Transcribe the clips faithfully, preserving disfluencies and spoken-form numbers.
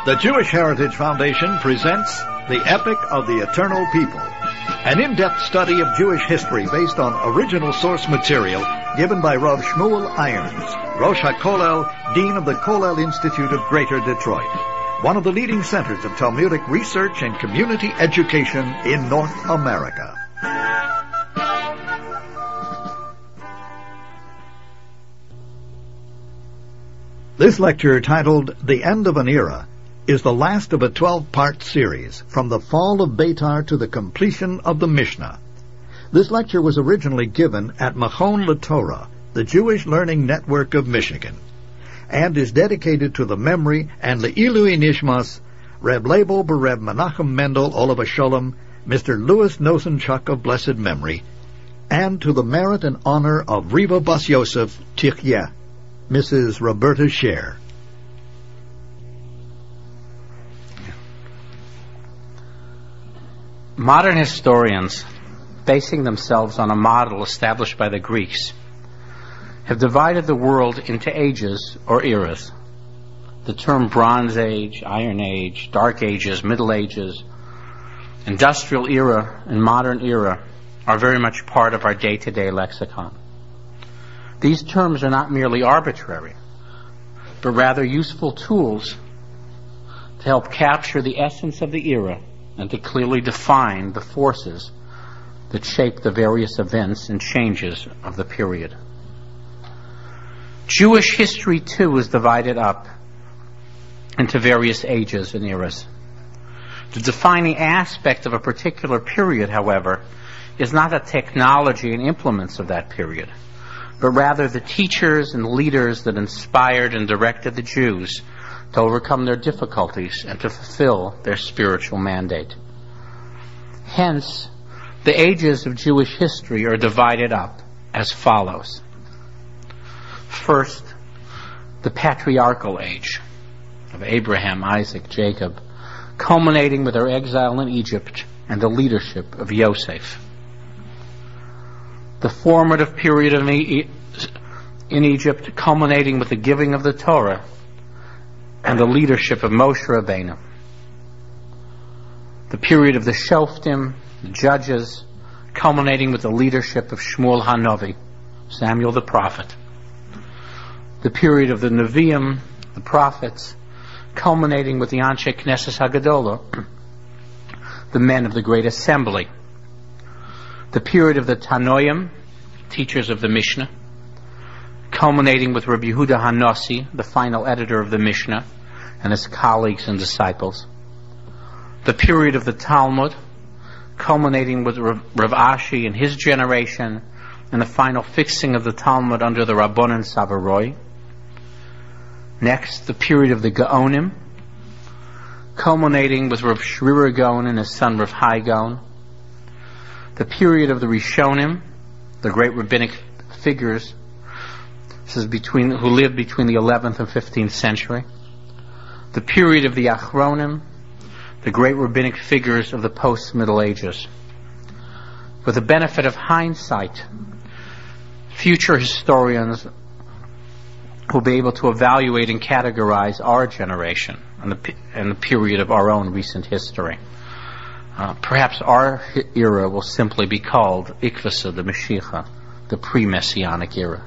The Jewish Heritage Foundation presents The Epic of the Eternal People, an in-depth study of Jewish history based on original source material given by Rav Shmuel Irons, Rosh HaKollel, Dean of the Kollel Institute of Greater Detroit, one of the leading centers of Talmudic research and community education in North America. This lecture, titled The End of an Era, is the last of a twelve-part series, from the fall of Beitar to the completion of the Mishnah. This lecture was originally given at Machon LaTorah, the Jewish Learning Network of Michigan, and is dedicated to the memory and Le'ilui Nishmas, Reb Leibel Bereb Menachem Mendel Olav Sholem, Mister Louis Nosenchuk of blessed memory, and to the merit and honor of Riva Bas Yosef Tichye, Missus Roberta Scher. Modern historians, basing themselves on a model established by the Greeks, have divided the world into ages or eras. The term Bronze Age, Iron Age, Dark Ages, Middle Ages, Industrial Era, and Modern Era are very much part of our day-to-day lexicon. These terms are not merely arbitrary, but rather useful tools to help capture the essence of the era and to clearly define the forces that shape the various events and changes of the period. Jewish history, too, is divided up into various ages and eras. The defining aspect of a particular period, however, is not the technology and implements of that period, but rather the teachers and leaders that inspired and directed the Jews to overcome their difficulties and to fulfill their spiritual mandate. Hence, the ages of Jewish history are divided up as follows. First, the patriarchal age of Abraham, Isaac, Jacob, culminating with their exile in Egypt and the leadership of Yosef. The formative period of e- in Egypt, culminating with the giving of the Torah and the leadership of Moshe Rabbeinu. The period of the Shoftim, the judges, culminating with the leadership of Shmuel HaNavi, Samuel the prophet. The period of the Nevi'im, the prophets, culminating with the Anshe Knesset HaGadolah, the men of the Great Assembly. The period of the Tanoim, teachers of the Mishnah, culminating with Rabbi Yehuda HaNasi, the final editor of the Mishnah, and his colleagues and disciples. The period of the Talmud, culminating with Rav Ashi and his generation, and the final fixing of the Talmud under the Rabbanan Savaroi. Next, the period of the Gaonim, culminating with Rav Shrirah Gaon and his son Rav Hai Gaon. The period of the Rishonim, the great rabbinic figures, this is between, who lived between the eleventh and fifteenth century. The period of the Achronim, the great rabbinic figures of the post-Middle Ages. With the benefit of hindsight, future historians will be able to evaluate and categorize our generation and the, and the period of our own recent history. Uh, perhaps our era will simply be called Ikvasa, the Mashiach, the pre-Messianic era.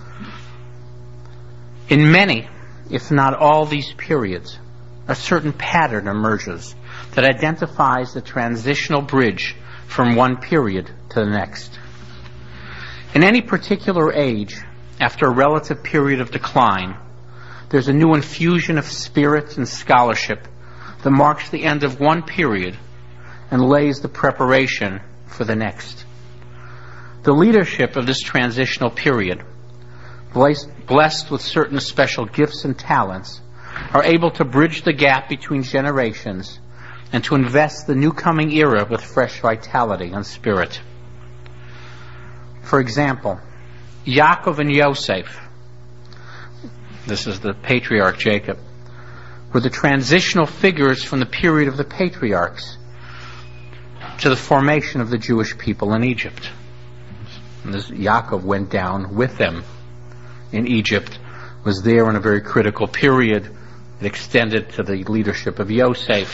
In many, if not all these periods, a certain pattern emerges that identifies the transitional bridge from one period to the next. In any particular age, after a relative period of decline, there's a new infusion of spirit and scholarship that marks the end of one period and lays the preparation for the next. The leadership of this transitional period, blessed with certain special gifts and talents, are able to bridge the gap between generations and to invest the new coming era with fresh vitality and spirit. For example, Yaakov and Yosef, this is the patriarch Jacob, were the transitional figures from the period of the patriarchs to the formation of the Jewish people in Egypt. And this Yaakov went down with them in Egypt, was there in a very critical period It extended to the leadership of Yosef.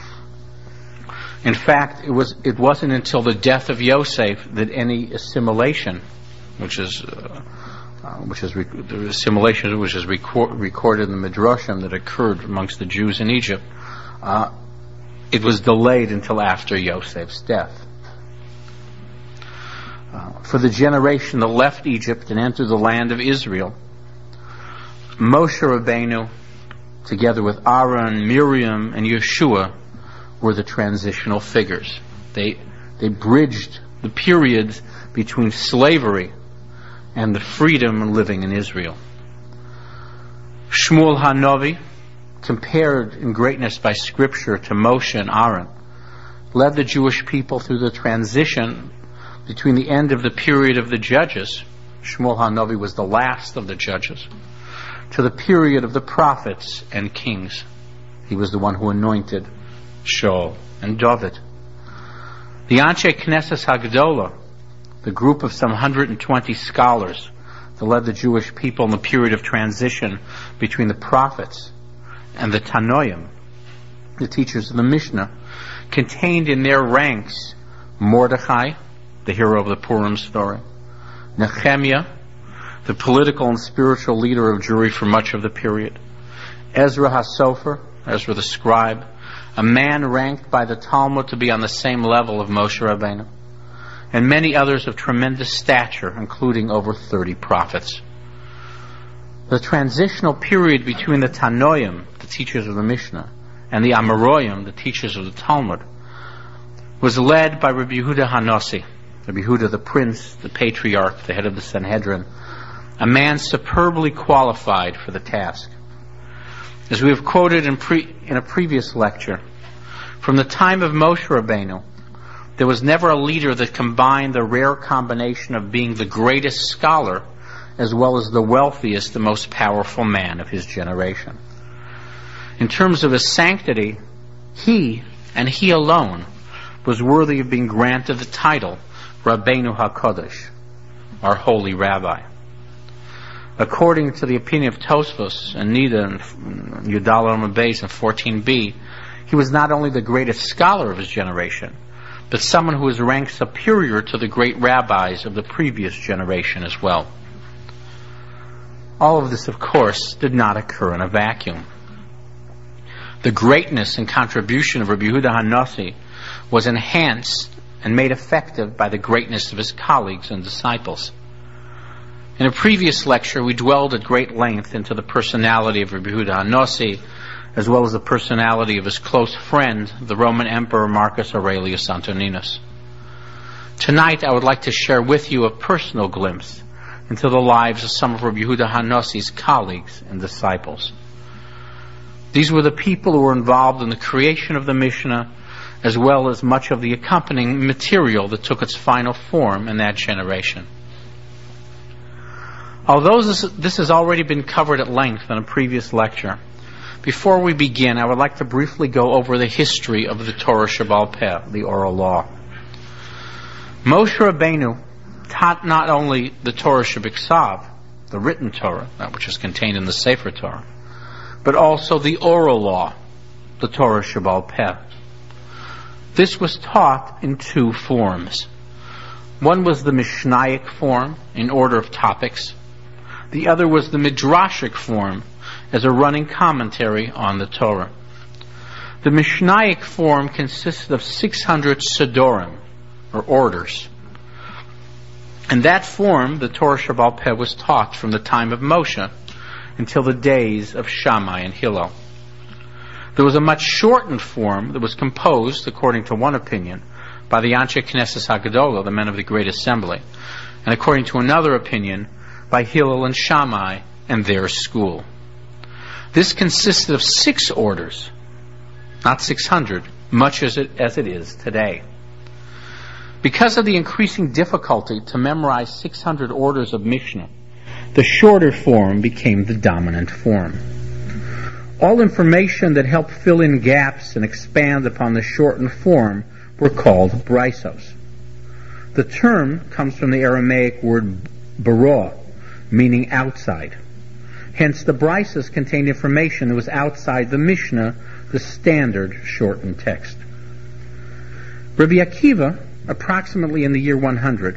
In fact, it was it wasn't until the death of Yosef that any assimilation, which is uh, uh, which is rec- the assimilation which is record- recorded in the Midrashim that occurred amongst the Jews in Egypt, uh, it was delayed until after Yosef's death. Uh, for the generation that left Egypt and entered the land of Israel, Moshe Rabbeinu, together with Aaron, Miriam, and Yeshua, were the transitional figures. They they bridged the periods between slavery and the freedom and living in Israel. Shmuel HaNovi, compared in greatness by Scripture to Moshe and Aaron, led the Jewish people through the transition between the end of the period of the judges. Shmuel HaNovi was the last of the judges, to the period of the prophets and kings. He was the one who anointed Shaul and David. The Anshe Knesset HaGedolah, the group of some one hundred twenty scholars that led the Jewish people in the period of transition between the prophets and the Tanoim, the teachers of the Mishnah, contained in their ranks Mordechai, the hero of the Purim story, Nehemiah, the political and spiritual leader of Jewry for much of the period, Ezra HaSofer, Ezra the scribe, a man ranked by the Talmud to be on the same level of Moshe Rabbeinu, and many others of tremendous stature, including over thirty prophets. The transitional period between the Tanoim, the teachers of the Mishnah, and the Amoraim, the teachers of the Talmud, was led by Rabbi Yehuda HaNasi, Rabbi Yehuda the prince, the patriarch, the head of the Sanhedrin, a man superbly qualified for the task. As we have quoted in, pre- in a previous lecture, from the time of Moshe Rabbeinu, there was never a leader that combined the rare combination of being the greatest scholar as well as the wealthiest, the most powerful man of his generation. In terms of his sanctity, he, and he alone, was worthy of being granted the title Rabbeinu HaKodesh, our holy rabbi. According to the opinion of Tosfos and Nida and Yudal Beis and fourteen b, he was not only the greatest scholar of his generation, but someone who was ranked superior to the great rabbis of the previous generation as well. All of this, of course, did not occur in a vacuum. The greatness and contribution of Rabbi Yehuda HaNasi was enhanced and made effective by the greatness of his colleagues and disciples. In a previous lecture, we dwelled at great length into the personality of Rabbi Yehuda HaNasi, as well as the personality of his close friend, the Roman Emperor Marcus Aurelius Antoninus. Tonight, I would like to share with you a personal glimpse into the lives of some of Rabbi Yehuda HaNasi's colleagues and disciples. These were the people who were involved in the creation of the Mishnah, as well as much of the accompanying material that took its final form in that generation. Although this, this has already been covered at length in a previous lecture, before we begin, I would like to briefly go over the history of the Torah Shebaal Peh, the oral law. Moshe Rabbeinu taught not only the Torah Shebiksav, the written Torah, that which is contained in the Sefer Torah, but also the oral law, the Torah Shebaal Peh. This was taught in two forms. One was the Mishnaic form, in order of topics. The other was the Midrashic form, as a running commentary on the Torah. The Mishnaic form consisted of six hundred Sidorim, or orders. In that form, the Torah Shebaal Peh was taught from the time of Moshe until the days of Shammai and Hillel. There was a much shortened form that was composed, according to one opinion, by the Anshe Knesset HaGedolah, the men of the Great Assembly, and according to another opinion, by Hillel and Shammai and their school. This consisted of six orders, not six hundred, much as it, as it is today. Because of the increasing difficulty to memorize six hundred orders of Mishnah, the shorter form became the dominant form. All information that helped fill in gaps and expand upon the shortened form were called brisos. The term comes from the Aramaic word bara, meaning outside. Hence, the Brises contained information that was outside the Mishnah, the standard shortened text. Rabbi Akiva, approximately in the year one hundred,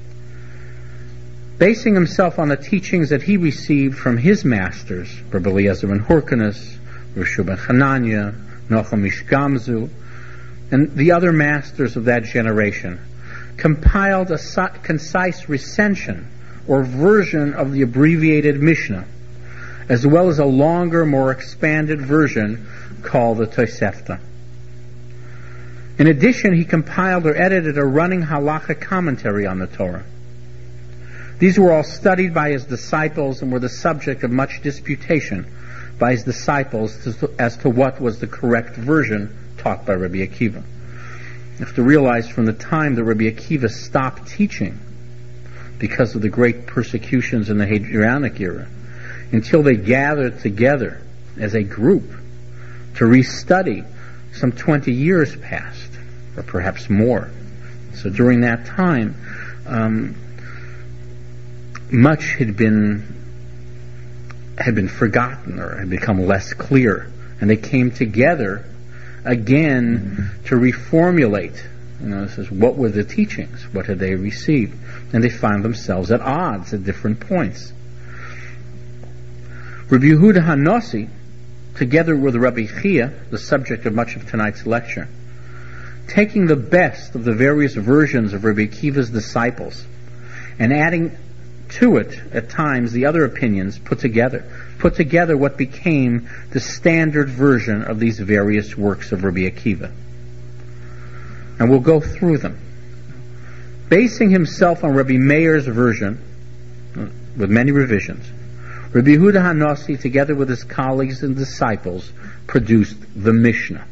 basing himself on the teachings that he received from his masters, Rabbi Eliezer ben Hyrcanus, Rishu ben Hanania, Nochum ish Gamzu, and the other masters of that generation, compiled a concise recension or version of the abbreviated Mishnah, as well as a longer, more expanded version called the Tosefta. In addition, he compiled or edited a running halacha commentary on the Torah. These were all studied by his disciples and were the subject of much disputation by his disciples as to what was the correct version taught by Rabbi Akiva. You have to realize from the time that Rabbi Akiva stopped teaching because of the great persecutions in the Hadrianic era, until they gathered together as a group to restudy, some twenty years passed, or perhaps more. So during that time, um, much had been had been forgotten or had become less clear, and they came together again to reformulate. You know, this is what were the teachings? What had they received? And they found themselves at odds at different points. Rabbi Yehuda HaNasi, together with Rabbi Chia, the subject of much of tonight's lecture, taking the best of the various versions of Rabbi Akiva's disciples and adding to it at times the other opinions put together, put together what became the standard version of these various works of Rabbi Akiva. And we'll go through them. Basing himself on Rabbi Meir's version, with many revisions, Rabbi Yehuda HaNasi, together with his colleagues and disciples, produced the Mishnah.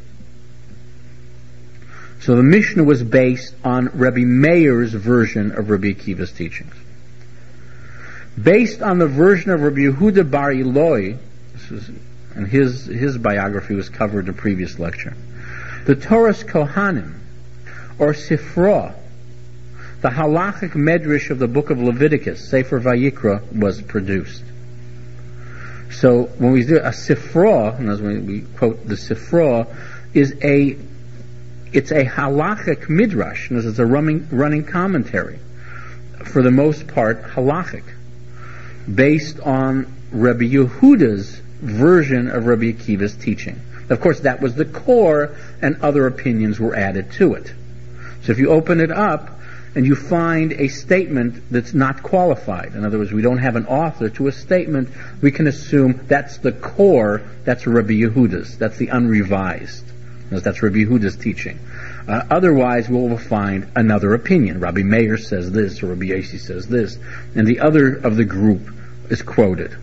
So the Mishnah was based on Rabbi Meir's version of Rabbi Akiva's teachings. Based on the version of Rabbi Yehuda Bar Eloi, this was, and his his biography was covered in a previous lecture, the Torah's Kohanim, or Sifra, the halachic medrash of the book of Leviticus, Sefer Vayikra, was produced. So when we do a Sifra, and as we quote the Sifra, is a it's a halachic midrash, and it's a running running commentary, for the most part halachic, based on Rabbi Yehuda's version of Rabbi Akiva's teaching. Of course, that was the core, and other opinions were added to it. So if you open it up and you find a statement that's not qualified, in other words, we don't have an author to a statement, we can assume that's the core, that's Rabbi Yehuda's, that's the unrevised. That's Rabbi Yehuda's teaching. Uh, otherwise, we will find another opinion. Rabbi Meir says this, or Rabbi Yossi says this, and the other of the group is quoted.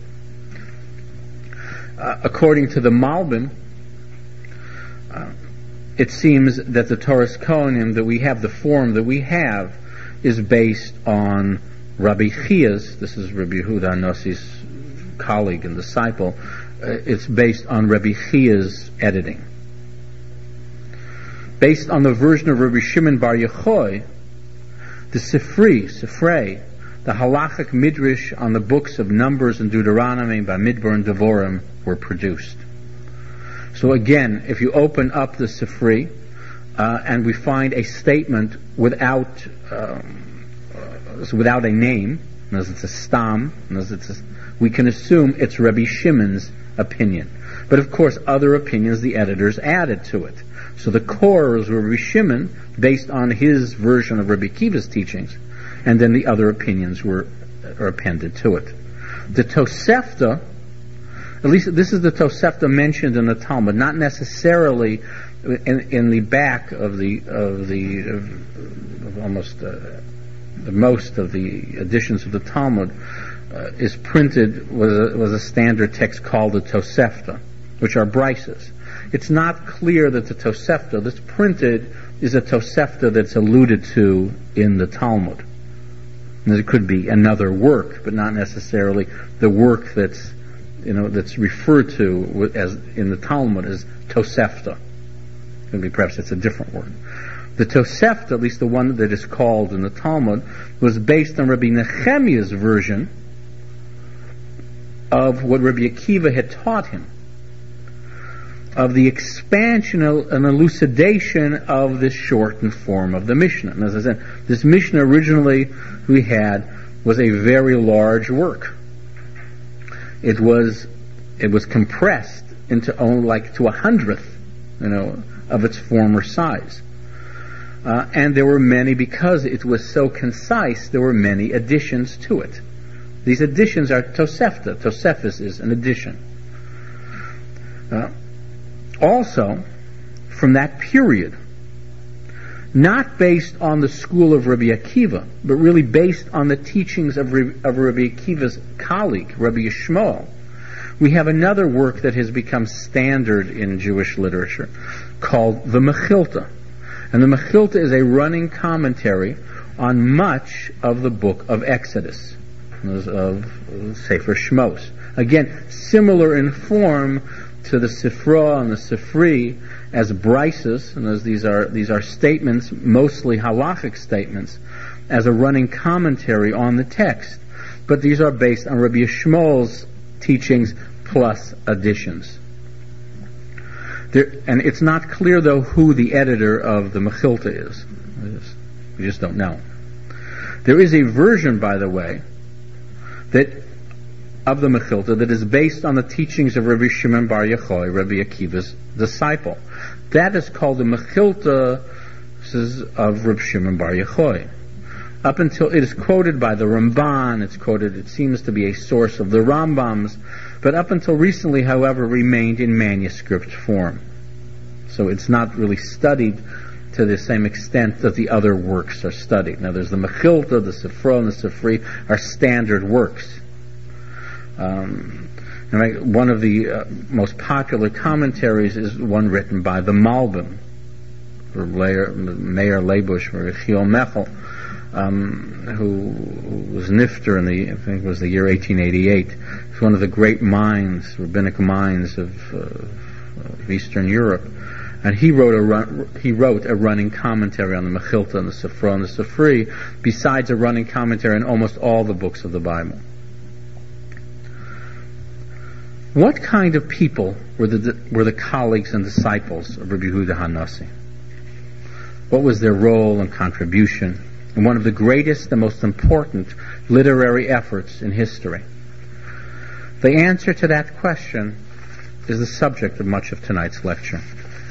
Uh, according to the Malbim, uh, it seems that the Torah's Kohanim, that we have, the form that we have, is based on Rabbi Chia's, this is Rabbi Yehuda HaNasi's colleague and disciple, uh, it's based on Rabbi Chia's editing. Based on the version of Rabbi Shimon Bar Yochai, the Sifri, Sifrei, the halachic midrash on the books of Numbers and Deuteronomy, Bamidbar and Devorim, were produced. So again, if you open up the Sifri, uh, and we find a statement without um, uh, without a name, as it's a stam, as it's a, we can assume it's Rabbi Shimon's opinion. But of course, other opinions the editors added to it. So the core is Rabbi Shimon, based on his version of Rabbi Akiva's teachings, and then the other opinions were are appended to it. The Tosefta, at least this is the Tosefta mentioned in the Talmud, not necessarily in, in the back of the of the of, of almost uh, the most of the editions of the Talmud uh, is printed with a, with a standard text called the Tosefta, which are Brises. It's not clear that the Tosefta that's printed is a Tosefta that's alluded to in the Talmud. And it could be another work, but not necessarily the work that's, you know, that's referred to as in the Talmud as Tosefta. Maybe perhaps it's a different word. The Tosefta, at least the one that is called in the Talmud, was based on Rabbi Nehemiah's version of what Rabbi Akiva had taught him, of the expansion and elucidation of this shortened form of the Mishnah. And as I said, this Mishnah originally we had was a very large work. It was it was compressed into only like to a hundredth, you know, of its former size. Uh, and there were many, because it was so concise, there were many additions to it. These additions are Tosefta. Tosefis is an addition. Uh, also, from that period, not based on the school of Rabbi Akiva, but really based on the teachings of, Re- of Rabbi Akiva's colleague, Rabbi Yishmael, we have another work that has become standard in Jewish literature called the Mechilta. And the Mechilta is a running commentary on much of the book of Exodus, of Sefer Shmos. Again, similar in form to the Sifra and the Sifri as brises, and as these are these are statements, mostly halachic statements, as a running commentary on the text. But these are based on Rabbi Yishmael's teachings plus additions. There, and it's not clear, though, who the editor of the Mechilta is. We just don't know. There is a version, by the way, that of the Mechilta that is based on the teachings of Rabbi Shimon Bar Yochai, Rabbi Akiva's disciple. That is called the Mechilta of Rabbi Shimon Bar Yochai. Up until it is quoted by the Ramban, it's quoted, it seems to be a source of the Rambams, but up until recently, however, remained in manuscript form. So it's not really studied to the same extent that the other works are studied. Now there's the Mechilta, the Sifra, and the Sifri are standard works. Um, and one of the uh, most popular commentaries is one written by the Malbim, Meir Leibush, or Chiel Mechel, um, who was nifter in the, I think it was the year eighteen eighty-eight. He's one of the great minds, rabbinic minds of, uh, of Eastern Europe. And he wrote a run, he wrote a running commentary on the Mechilta and the Sifra and the Sifri, besides a running commentary on almost all the books of the Bible. What kind of people were the were the colleagues and disciples of Rabbi Yehuda HaNasi? What was their role and contribution in one of the greatest and most important literary efforts in history? The answer to that question is the subject of much of tonight's lecture.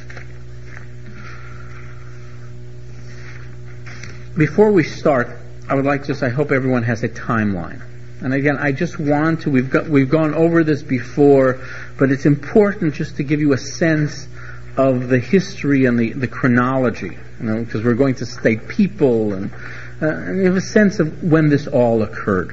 Before we start, I would like to, I hope everyone has a timeline. And again, I just want to, we've got, we've gone over this before, but it's important just to give you a sense of the history and the, the chronology, you know, because we're going to state people and, uh, and you have a sense of when this all occurred.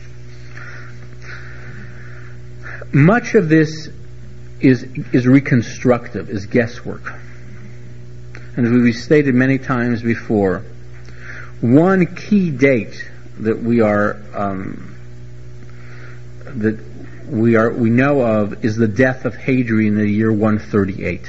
Much of this is, is reconstructive, is guesswork. And as we've stated many times before, one key date that we are, um, that we are we know of is the death of Hadrian in the year one thirty-eight.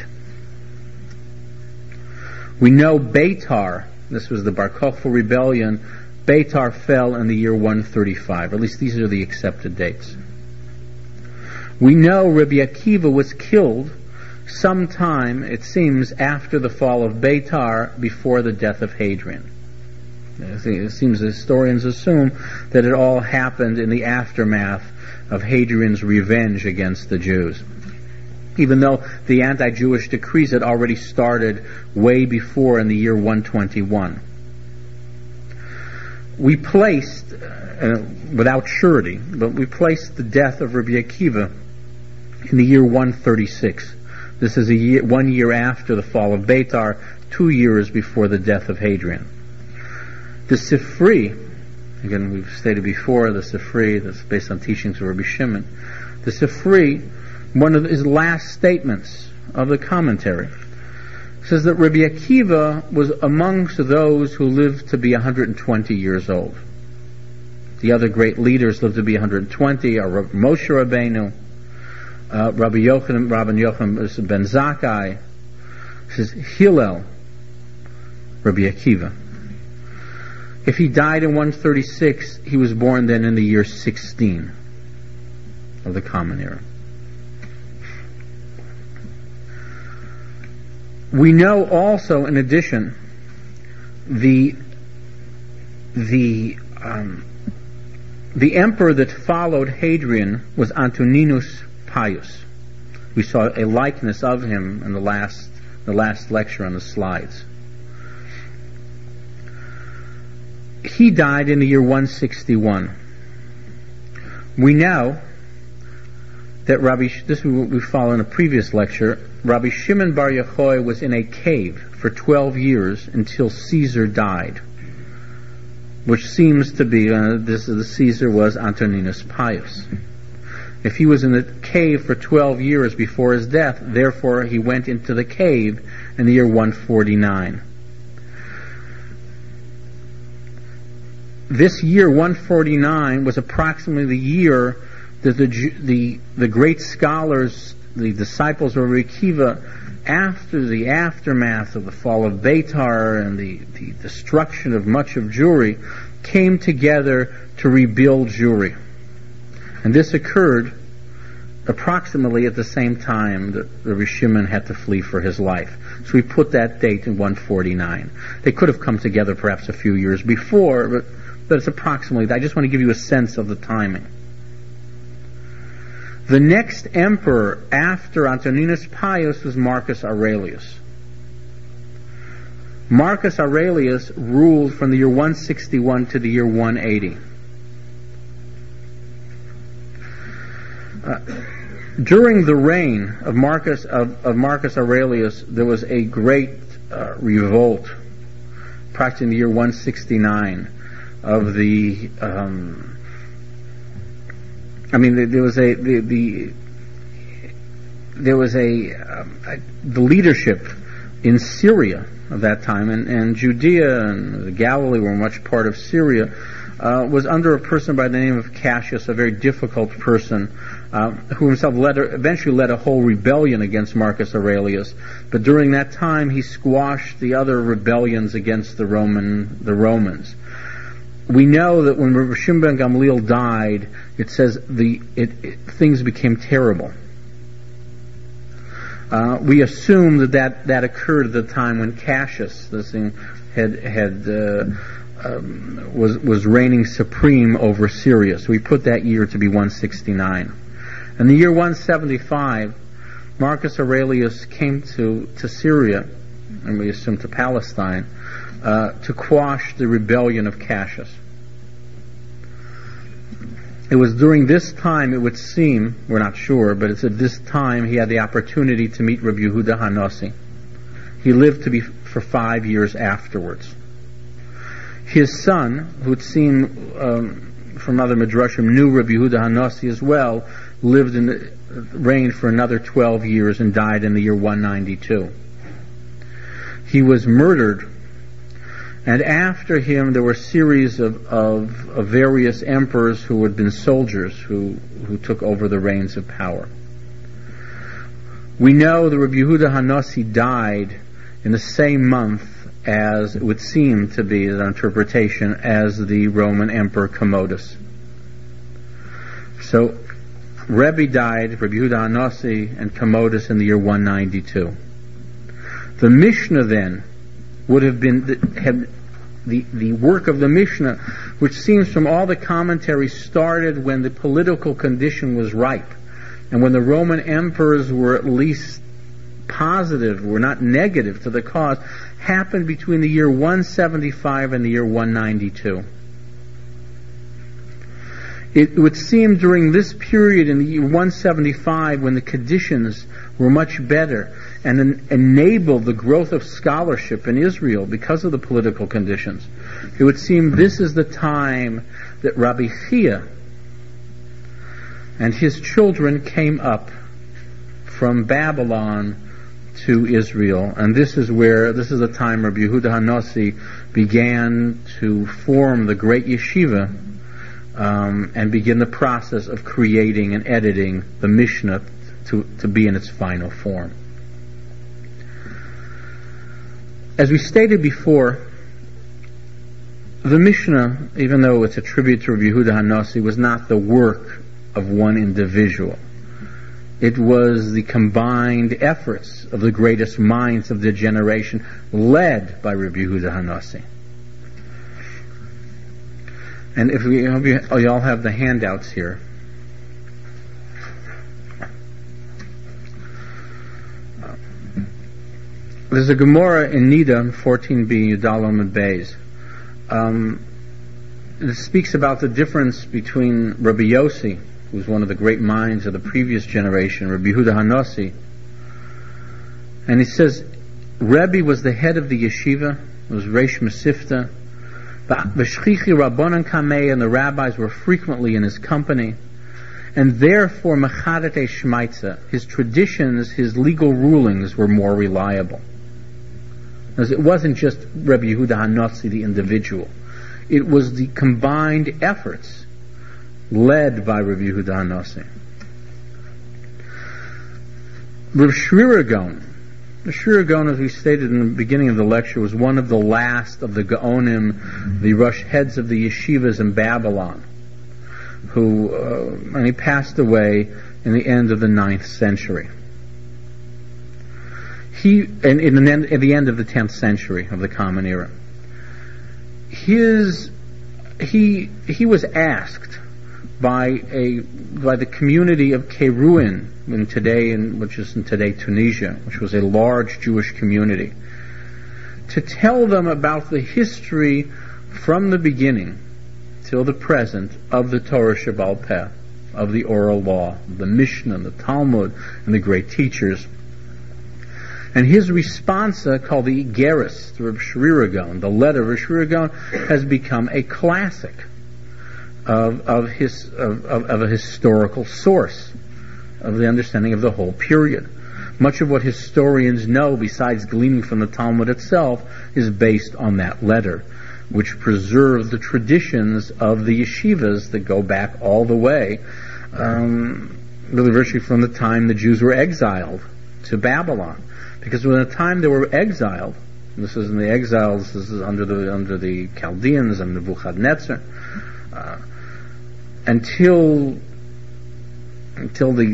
We know Beitar, this was the Bar Kokhba rebellion, Beitar fell in the year one thirty-five. At least these are the accepted dates. We know Rabbi Akiva was killed sometime, it seems, after the fall of Beitar, before the death of Hadrian. It seems the historians assume that it all happened in the aftermath of Hadrian's revenge against the Jews, even though the anti-Jewish decrees had already started way before in the year one twenty-one. We placed, uh, without surety, but we placed the death of Rabbi Akiva in the year one thirty-six. This is a year, one year after the fall of Beitar, two years before the death of Hadrian. The Sifri, again we've stated before, the Sifri, that's based on teachings of Rabbi Shimon. The Sifri, one of his last statements of the commentary, says that Rabbi Akiva was amongst those who lived to be one hundred twenty years old. The other great leaders lived to be one hundred twenty, are Moshe Rabbeinu, uh, Rabbi Yochanan, Rabbi Yochanan ben Zakkai, says Hillel, Rabbi Akiva. If he died in one thirty-six, he was born then in the year sixteen. of the Common Era. We know also, in addition, the the um, the emperor that followed Hadrian was Antoninus Pius. We saw a likeness of him in the last the last lecture on the slides. He died in the year one sixty-one. We know that Rabbi, this we follow in a previous lecture, Rabbi Shimon Bar Yochai was in a cave for twelve years until Caesar died, which seems to be, uh, this the Caesar was Antoninus Pius. If he was in the cave for twelve years before his death, therefore he went into the cave in the year one forty-nine. This year one forty-nine was approximately the year that the the the great scholars, the disciples of Rabbi Akiva, after the aftermath of the fall of Beitar and the, the destruction of much of Jewry, came together to rebuild Jewry. And this occurred approximately at the same time that Rabbi Shimon had to flee for his life. So we put that date in one forty-nine. They could have come together perhaps a few years before, but, but it's approximately, I just want to give you a sense of the timing. The next emperor after Antoninus Pius was Marcus Aurelius. Marcus Aurelius ruled from the year one sixty-one to the year one eighty. Uh, during the reign of Marcus of, of Marcus Aurelius, there was a great uh, revolt, practically in the year one sixty-nine, of the. Um, I mean, there was a the, the there was a, um, a the leadership in Syria of that time, and, and Judea and Galilee were much part of Syria. Uh, was under a person by the name of Cassius, a very difficult person, uh, who himself led a, eventually led a whole rebellion against Marcus Aurelius. But during that time, he squashed the other rebellions against the Roman the Romans. We know that when Rabbi Shimon ben Gamliel died, it says the it, it, things became terrible. Uh, we assume that, that that occurred at the time when Cassius, this thing, had had uh, um, was was reigning supreme over Syria. So we put that year to be one sixty-nine. In the year one seventy-five, Marcus Aurelius came to to Syria, and we assume to Palestine, Uh, to quash the rebellion of Cassius. It was during this time, it would seem, we're not sure, but it's at this time he had the opportunity to meet Rabbi Yehuda Hanossi. He lived to be for five years afterwards. His son, who it seemed um, from other midrashim knew Rabbi Yehuda Hanossi as well, lived in the, reigned for another twelve years and died in the year one ninety-two. He was murdered. And after him, there were a series of, of, of various emperors who had been soldiers who, who took over the reins of power. We know that Rabbi Yehuda Hanossi died in the same month as, it would seem to be an interpretation, as the Roman Emperor Commodus. So, Rebbe died, Rabbi Yehuda Hanossi and Commodus, in the year one ninety-two. The Mishnah then would have been had the the work of the Mishnah, which seems from all the commentaries started when the political condition was ripe, and when the Roman emperors were at least positive, were not negative to the cause, happened between the year one seventy-five and the year one ninety-two. It would seem during this period in the year one seventy-five, when the conditions were much better and en- enabled the growth of scholarship in Israel because of the political conditions, it would seem this is the time that Rabbi Chia and his children came up from Babylon to Israel, and this is where this is the time Rabbi Yehuda Hanossi began to form the great yeshiva um, and begin the process of creating and editing the Mishnah to, to be in its final form. As we stated before, the Mishnah, even though it's a tribute to Rabbi Yehuda Hanossi, was not the work of one individual. It was the combined efforts of the greatest minds of the generation, led by Rabbi Yehuda HaNasi. And if we, you all have the handouts here. There's a Gemara in Nida, fourteen b, Yudalom and Beis. Um, it speaks about the difference between Rabbi Yossi, who was one of the great minds of the previous generation, Rabbi Yehuda HaNasi. And he says, Rebbe was the head of the yeshiva, was Reish Mesifta, V'shchichi Rabbanan Kamei, and the rabbis were frequently in his company. And therefore, Mechadete Shmaitza, his traditions, his legal rulings were more reliable. Because it wasn't just Rabbi Yehuda HaNasi, the individual. It was the combined efforts led by Rabbi Yehuda HaNasi. Rav Shrirah Gaon. Rav Shrirah Gaon, as we stated in the beginning of the lecture, was one of the last of the Gaonim, the Rosh heads of the yeshivas in Babylon, who, uh, and he passed away in the end of the ninth century. He, and in the end, at the end of the tenth century of the Common Era. His, he, he was asked by a, by the community of Keiruin in today, in, which is in today Tunisia, which was a large Jewish community, to tell them about the history from the beginning till the present of the Torah Shebaal Peh, of the oral law, the Mishnah, the Talmud, and the great teachers. And his response, uh, called the Igeris, the Rav Shrirah Gaon, the letter of Rav Shrirah Gaon, has become a classic of, of, his, of, of, of a historical source of the understanding of the whole period. Much of what historians know, besides gleaning from the Talmud itself, is based on that letter, which preserves the traditions of the yeshivas that go back all the way, um, really virtually from the time the Jews were exiled to Babylon. Because when the time they were exiled, this is in the exiles, this is under the under the Chaldeans and Nebuchadnezzar, uh, until until the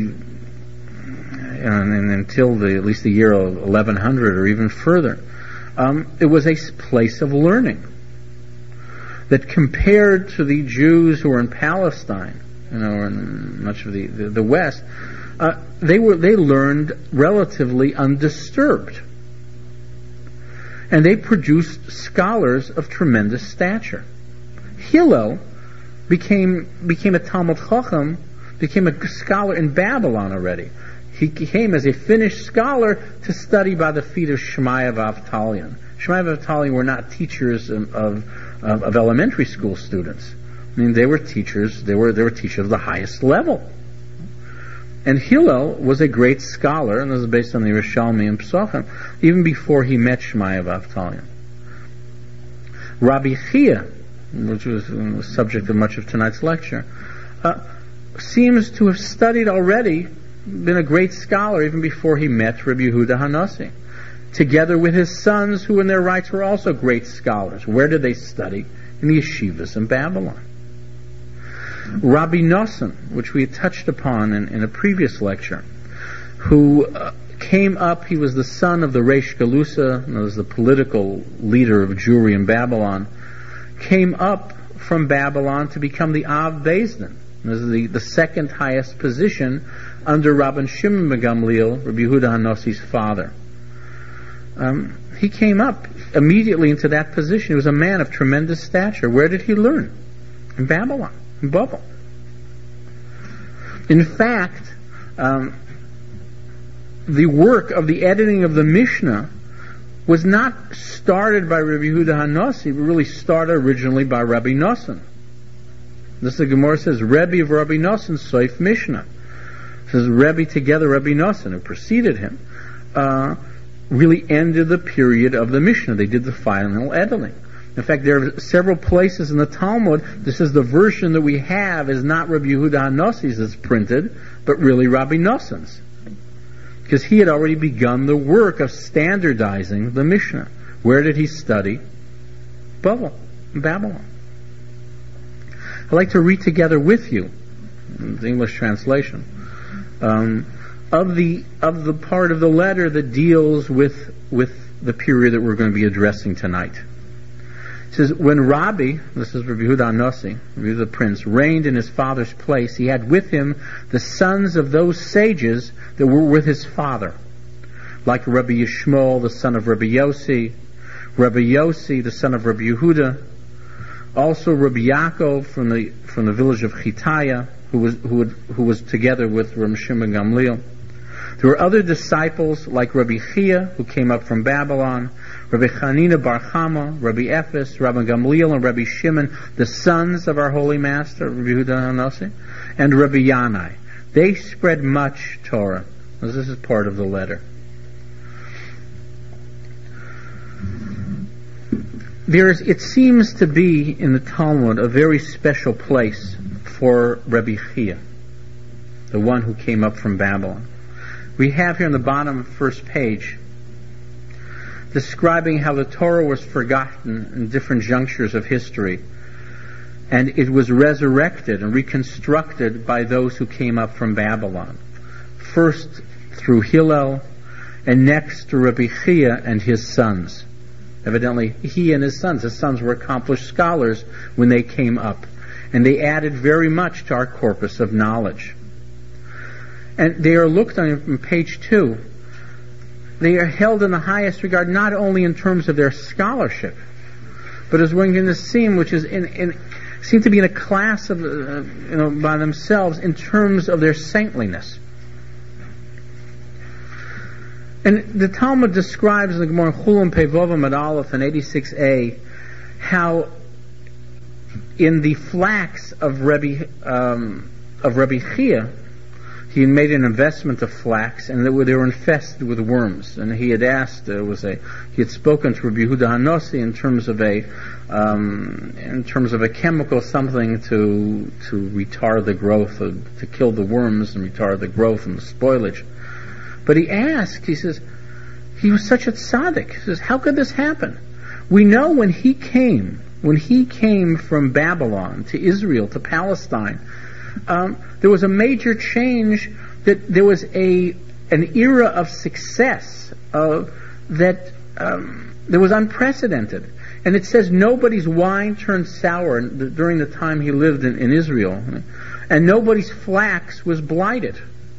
and until the at least the year of eleven hundred or even further, um, it was a place of learning that, compared to the Jews who were in Palestine, you know, or in much of the the, the West, uh, they were they learned relatively undisturbed, and they produced scholars of tremendous stature. Hillel became became a Talmud Chacham, became a scholar in Babylon already. He came as a finished scholar to study by the feet of Shemaiah Avtalion. Shemaiah Avtalion were not teachers of, of, of elementary school students. I mean, they were teachers. They were they were teachers of the highest level. And Hillel was a great scholar, and this is based on the Yerushalmi and Pesachim, even before he met Shemaiah Avtalion. Rabbi Chia, which was the subject of much of tonight's lecture, uh, seems to have studied already, been a great scholar even before he met Rabbi Yehuda HaNasi, together with his sons, who in their rights were also great scholars. Where did they study? In the yeshivas in Babylon. Rabbi Nosson, which we had touched upon in, in a previous lecture, who uh, came up, he was the son of the Reish Galusa, and was the political leader of Jewry in Babylon, came up from Babylon to become the Av Beis Din. This is the, the second highest position under Rabban Shimon ben Gamliel, Rabbi Yehuda HaNasi's father. Um, he came up immediately into that position. He was a man of tremendous stature. Where did he learn? In Babylon, in Babel. In fact, um, the work of the editing of the Mishnah was not started by Rabbi Yehuda HaNasi, but really started originally by Rabbi Nosson. This the Gemara says, Rebbe of Rabbi Nosson, Soif Mishnah. It says Rebbe together, Rabbi Nosson, who preceded him, uh, really ended the period of the Mishnah. They did the final editing. In fact, there are several places in the Talmud that says the version that we have is not Rabbi Yehuda HaNasi's that's printed, but really Rabbi Nosson's. Because he had already begun the work of standardizing the Mishnah. Where did he study? Babel, Babylon. I'd like to read together with you the English translation, um, of the of the part of the letter that deals with with the period that we're going to be addressing tonight. It says, when Rabbi, this is Rabbi Yehuda Anossi, Rabbi Yehuda the prince, reigned in his father's place, he had with him the sons of those sages that were with his father, like Rabbi Yishmael, the son of Rabbi Yossi, Rabbi Yossi, the son of Rabbi Yehuda, also Rabbi Yaakov from the from the village of Chitaya, who was who, would, who was together with Rabbi Shimon Gamliel. There were other disciples like Rabbi Chia, who came up from Babylon, Rabbi Chanina Bar Chama, Rabbi Ephes, Rabbi Gamliel, and Rabbi Shimon, the sons of our holy master, Rabbi Yehuda Hanossi, and Rabbi Yanai. They spread much Torah. This is part of the letter. There is, it seems to be in the Talmud a very special place for Rabbi Chia, the one who came up from Babylon. We have here on the bottom of the first page describing how the Torah was forgotten in different junctures of history, and it was resurrected and reconstructed by those who came up from Babylon. First through Hillel, and next to Rabbi Chia and his sons. Evidently, he and his sons, his sons were accomplished scholars when they came up, and they added very much to our corpus of knowledge. And they are looked on in page two. They are held in the highest regard, not only in terms of their scholarship, but as one can see, which is in, in seem to be in a class of, uh, you know, by themselves in terms of their saintliness. And the Talmud describes in the Gemara Chulin Pevovim at Aleph in eighty-six a how in the flax of Rabbi um, of Rabbi Chia, he made an investment of flax, and they were, they were infested with worms. And he had asked, uh, was a he had spoken to Rabbi Yehuda Hanossi in terms of a um, in terms of a chemical, something to to retard the growth, of, to kill the worms and retard the growth and the spoilage. But he asked, he says, he was such a tzaddik. He says, how could this happen? We know when he came, when he came from Babylon to Israel, to Palestine, um, there was a major change, that there was a an era of success uh, that um, that was unprecedented. And it says nobody's wine turned sour during the time he lived in, in Israel, and nobody's flax was blighted.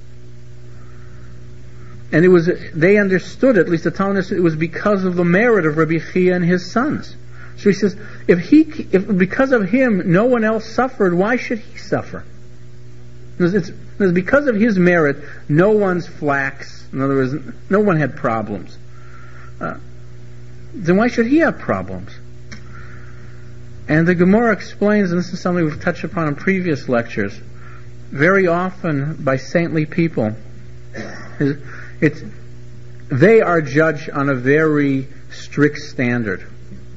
And it was, they understood, at least the Talmud, it was because of the merit of Rabbi Chia and his sons. So he says, if he, if because of him no one else suffered, why should he suffer? It's, it's because of his merit, no one's flax, in other words, no one had problems. Uh, then why should he have problems? And the Gemara explains, and this is something we've touched upon in previous lectures, very often by saintly people, is, It's, they are judged on a very strict standard.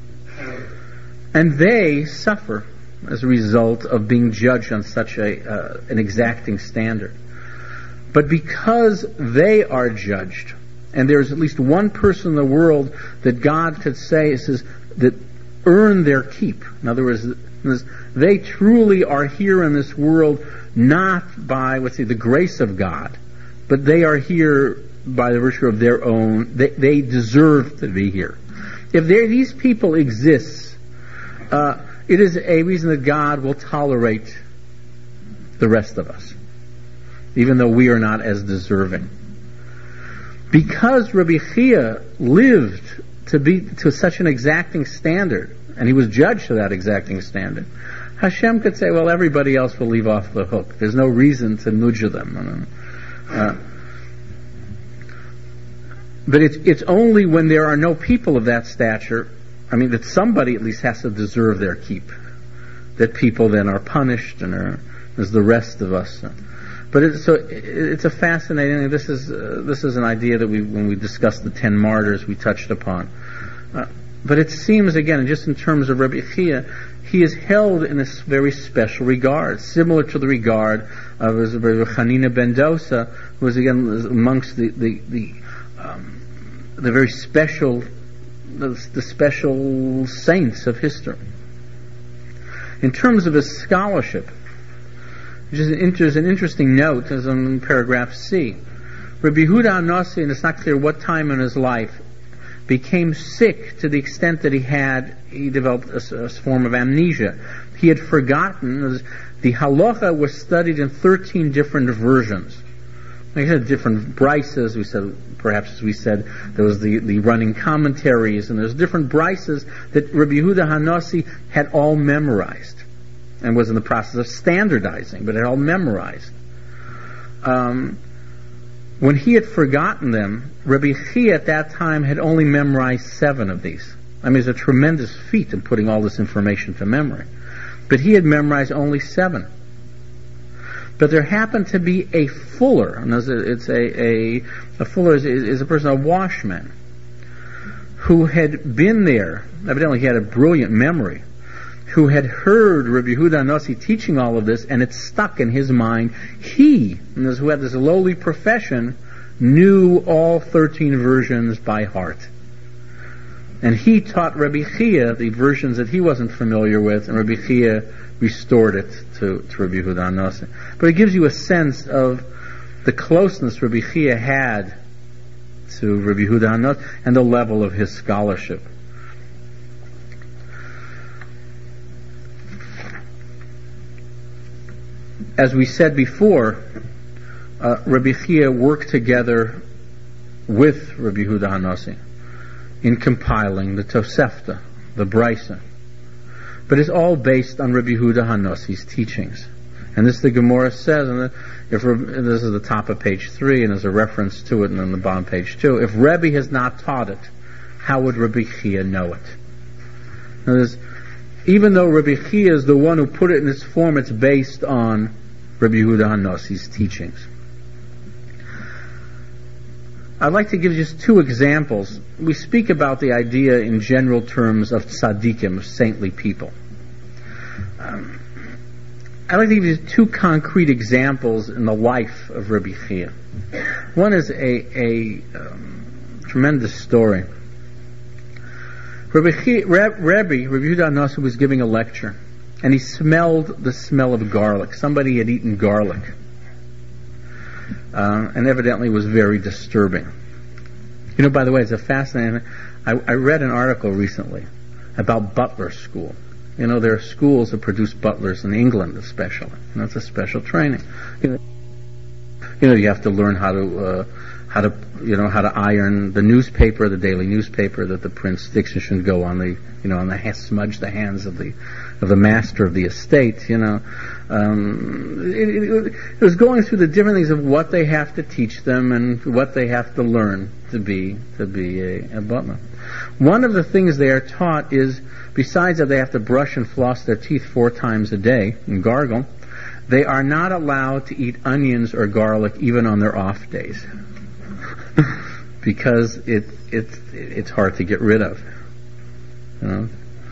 And they suffer as a result of being judged on such a uh, an exacting standard. But because they are judged, and there's at least one person in the world that God could say is that earn their keep. In other words, they truly are here in this world not by, let's say, the grace of God, but they are here by the virtue of their own, they, they deserve to be here. If these people exist, uh, it is a reason that God will tolerate the rest of us, even though we are not as deserving. Because Rabbi Chia lived to be to such an exacting standard, and he was judged to that exacting standard, Hashem could say, well, everybody else will leave off the hook. There's no reason to nudge them. Uh, But it's, it's only when there are no people of that stature, I mean, that somebody at least has to deserve their keep, that people then are punished and are, as the rest of us. But it's, so it's a fascinating, this is, uh, this is an idea that we, when we discussed the ten martyrs, we touched upon. Uh, but it seems, again, just in terms of Rabbi Chia, he is held in a very special regard, similar to the regard of Rabbi Chanina ben Dosa, who was, again, amongst the, the, the Um, the very special, the, the special saints of history. In terms of his scholarship, Which is an, there's an interesting note, as in paragraph C. Rabbi Yehuda HaNasi, and it's not clear what time in his life, became sick to the extent that he had, he developed a, a form of amnesia. He had forgotten, the halacha was studied in thirteen different versions. Like I said, different brises, we said, perhaps as we said, there was the, the running commentaries, and there's different brises that Rabbi Yehuda HaNasi had all memorized, and was in the process of standardizing, but had all memorized. Um, when he had forgotten them, Rabbi Chia at that time had only memorized seven of these. I mean, it's a tremendous feat in putting all this information to memory. But he had memorized only seven. But there happened to be a fuller, and it's a, a, a fuller is, is a person, a washman, who had been there, evidently he had a brilliant memory, who had heard Rabbi Yehuda HaNasi teaching all of this, and it stuck in his mind. He, who had this lowly profession, knew all thirteen versions by heart. And he taught Rabbi Chia the versions that he wasn't familiar with, and Rabbi Chia restored it to, to Rabbi Yehuda HaNasi. But it gives you a sense of the closeness Rabbi Chia had to Rabbi Yehuda HaNasi and the level of his scholarship. As we said before, uh, Rabbi Chia worked together with Rabbi Yehuda HaNasi in compiling the Tosefta, the Brisa. But it's all based on Rabbi Yehuda HaNasi's teachings. And this the Gemara says, and if this is the top of page three, and there's a reference to it, and on the bottom page two, if Rebbe has not taught it, how would Rabbi Chia know it? Now, even though Rabbi Chia is the one who put it in this form, it's based on Rabbi Yehuda HaNasi's teachings. I'd like to give just two examples. We speak about the idea in general terms of tzaddikim, of saintly people. Um, I'd like to give you two concrete examples in the life of Rabbi Chia. One is a, a um, tremendous story. Rabbi Chia, Rabbi, Rabbi Yehuda HaNasi was giving a lecture, and he smelled the smell of garlic. Somebody had eaten garlic. Uh, and evidently was very disturbing. You know, by the way, it's a fascinating... I, I read an article recently about butler school. You know, there are schools that produce butlers in England especially. And that's a special training. You know, you know, you have to learn how to... Uh, how to, you know, how to iron the newspaper, the daily newspaper, that the print stiction shouldn't go on the, you know, on the smudge the hands of the, of the master of the estate. You know, um, it, it, it was going through the different things of what they have to teach them and what they have to learn to be to be a, a butler. One of the things they are taught is, besides that they have to brush and floss their teeth four times a day and gargle, they are not allowed to eat onions or garlic even on their off days. Because it, it, it's hard to get rid of. You know?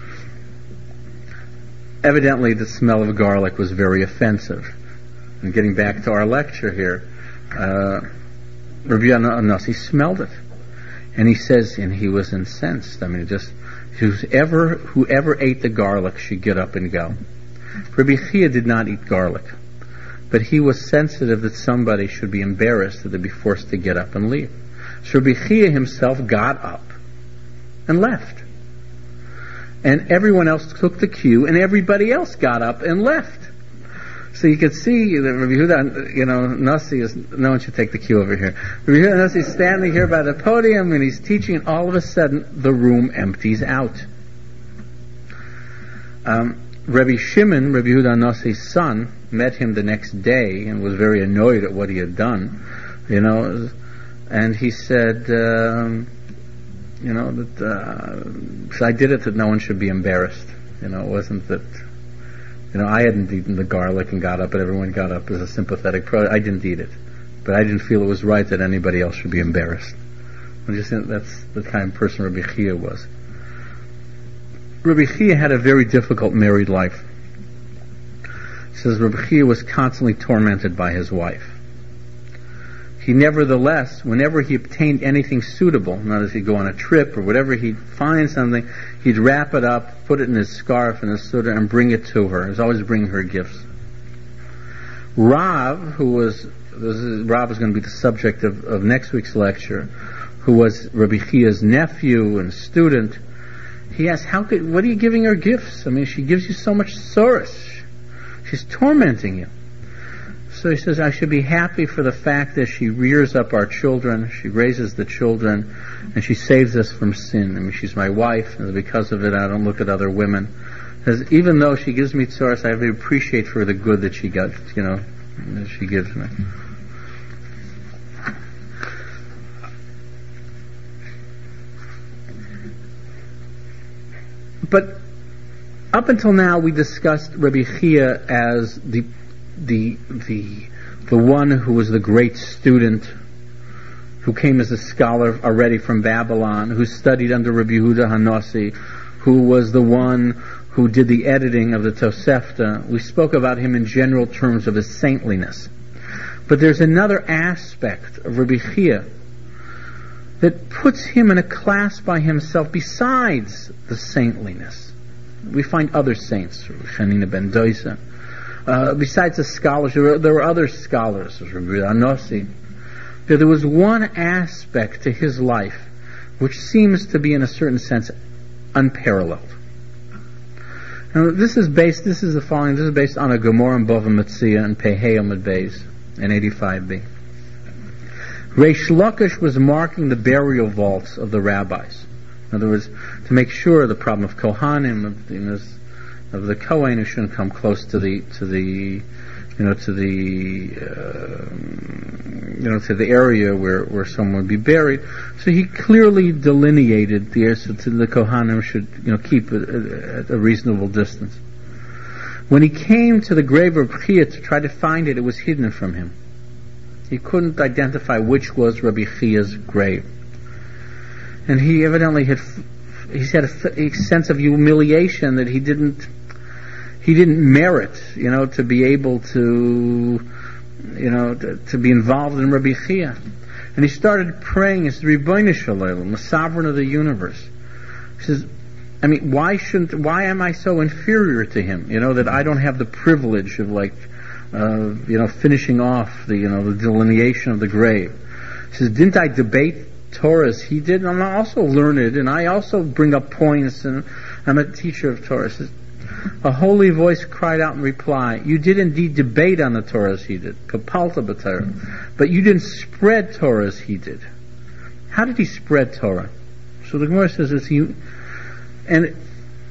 Evidently the smell of garlic was very offensive. And getting back to our lecture here, uh, Rabbi HaNasi smelled it. And he says, and he was incensed. I mean, just, whoever, whoever ate the garlic should get up and go. Rabbi Chia did not eat garlic. But he was sensitive that somebody should be embarrassed, that they'd be forced to get up and leave. So Rabbi Chia himself got up and left. And everyone else took the cue, and everybody else got up and left. So you could see that Rabbi Yehuda, you know, Nasi is, no one should take the cue over here. Rabbi Yehuda Nasi is standing here by the podium, and he's teaching, and all of a sudden the room empties out. Um, Rabbi Shimon, Rabbi Yehuda Nasi's son, met him the next day and was very annoyed at what he had done, you know, and he said, um, you know, that uh, so I did it that no one should be embarrassed. You know, it wasn't that, you know, I hadn't eaten the garlic and got up, but everyone got up as a sympathetic pro. I didn't eat it, but I didn't feel it was right that anybody else should be embarrassed. I just think that's the kind of person Rabbi Chia was. Rabbi Chia had a very difficult married life. He says Rabbi Chia was constantly tormented by his wife. He nevertheless, whenever he obtained anything suitable, not as he'd go on a trip or whatever, he'd find something, he'd wrap it up, put it in his scarf and his suda, and bring it to her. He was always bringing her gifts. Rav, who was, this is, Rav is going to be the subject of, of next week's lecture, who was Rabbi Chia's nephew and student, he asked, "How could? What are you giving her gifts? I mean, she gives you so much sorrows. She's tormenting you." So he says, "I should be happy for the fact that she rears up our children, she raises the children, and she saves us from sin. I mean, she's my wife, and because of it, I don't look at other women. Because even though she gives me tzoros, I have to appreciate for the good that she got, you know, that she gives me." But up until now, we discussed Rabbi Chia as the the the the one who was the great student, who came as a scholar already from Babylon, who studied under Rabbi Yehuda Hanasi, who was the one who did the editing of the Tosefta. We spoke about him in general terms of his saintliness. But there's another aspect of Rabbi Chia that puts him in a class by himself besides the saintliness. We find other saints, Shanina ben Doisa. Uh, besides the scholars, there were, there were other scholars, Rabbi Anossi. There was one aspect to his life which seems to be, in a certain sense, unparalleled. Now, this is based. This is the following. This is based on a Gemara in Bava Metzia and Pehei Amud Beis in eighty-five b. Reish Lakish was marking the burial vaults of the rabbis. In other words, to make sure the problem of Kohanim, of, you know, of the Kohen who shouldn't come close to the to the you know to the uh, you know to the area where, where someone would be buried. So he clearly delineated the area so the Kohanim should you know keep it at a reasonable distance. When he came to the grave of Chia to try to find it, it was hidden from him. He couldn't identify which was Rabbi Chia's grave, and he evidently had he had a, a sense of humiliation that he didn't he didn't merit, you know, to be able to, you know, to, to be involved in Rabbi Chia, and he started praying as the Ribbono Shel Olam, the sovereign of the universe. He says, I mean, why shouldn't why am I so inferior to him? You know, that I don't have the privilege of like. Uh, you know, finishing off the, you know, the delineation of the grave. He says, didn't I debate Torah as he did? I'm also learned, and I also bring up points, and I'm a teacher of Torah. He says, a holy voice cried out in reply, you did indeed debate on the Torah as he did, kapalta b'Torah, but you didn't spread Torah as he did. How did he spread Torah? So the Gemara says, is he, and it,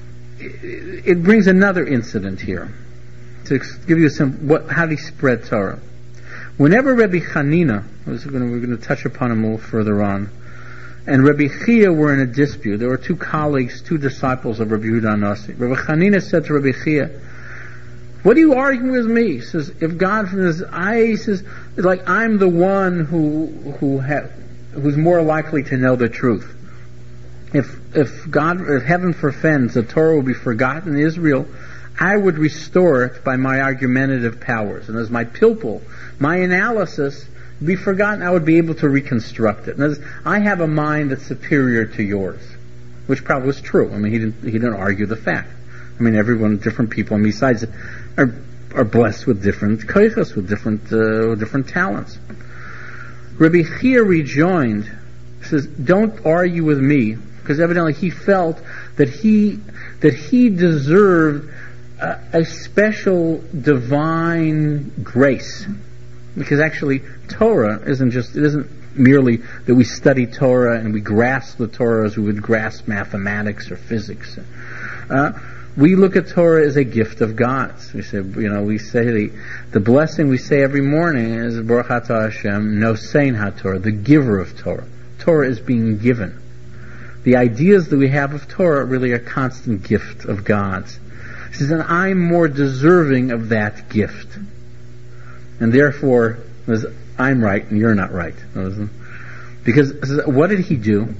it brings another incident here. To give you some, what, how did he spread Torah? Whenever Rabbi Hanina, we're going to touch upon him a little further on, and Rabbi Chia were in a dispute, there were two colleagues, two disciples of Rabbi Yehuda Hanasi. Rabbi Hanina said to Rabbi Chia, what are you arguing with me? He says, if God says, I, he says, like I'm the one who who ha, who's more likely to know the truth. If if God, if heaven forfends, the Torah will be forgotten in Israel, I would restore it by my argumentative powers. And as my pilpul, my analysis would be forgotten, I would be able to reconstruct it. And as I have a mind that's superior to yours, which probably was true. I mean, he didn't, he didn't argue the fact. I mean, everyone, different people, and besides, are are blessed with different koichos, with different uh, with different talents. Rabbi Chia rejoined, says, don't argue with me, because evidently he felt that he that he deserved a, a special divine grace, because actually Torah isn't just it isn't merely that we study Torah and we grasp the Torah as we would grasp mathematics or physics. Uh, we look at Torah as a gift of God. We say, you know, we say the, the blessing we say every morning is Baruch Atah Hashem Nosein HaTorah, the giver of Torah. Torah is being given. The ideas that we have of Torah are really a constant gift of God's. He says, and I'm more deserving of that gift. And therefore, I'm right and you're not right. Because what did he do?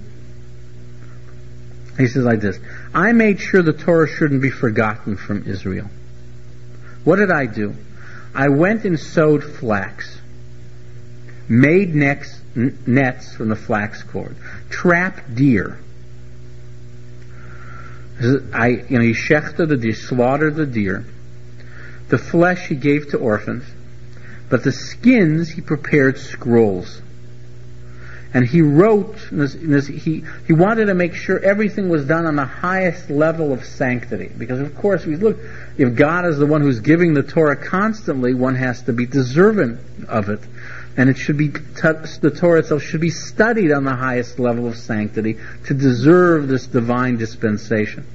He says like this, I made sure the Torah shouldn't be forgotten from Israel. What did I do? I went and sowed flax, made nets, nets from the flax cord, trapped deer. I, you know, he shechted the deer, slaughtered the deer. The flesh he gave to orphans. but the skins he prepared scrolls. And he wrote, he, he wanted to make sure everything was done on the highest level of sanctity. Because of course, we look, if God is the one who's giving the Torah constantly, one has to be deserving of it. And it should be, the Torah itself should be studied on the highest level of sanctity to deserve this divine dispensation.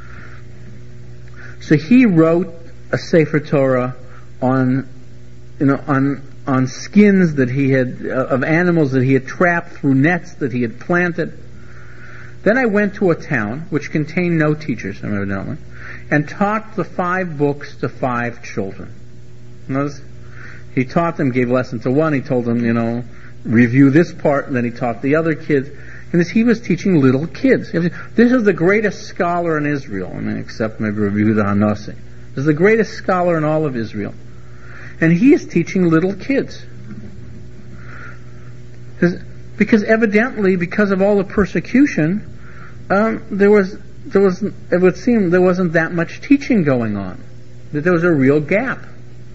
So he wrote a Sefer Torah on, you know, on, on skins that he had, uh, of animals that he had trapped through nets that he had planted. Then I went to a town which contained no teachers, evidently, and taught the five books to five children. Notice, he taught them, gave lesson to one, he told them, you know, review this part, and then he taught the other kids. And this, he was teaching little kids. This is the greatest scholar in Israel, I mean, except maybe Rabbi Yehuda Hanasi. This is the greatest scholar in all of Israel. And he is teaching little kids. Because evidently, because of all the persecution, um, there was, there was, it would seem there wasn't that much teaching going on. That there was a real gap.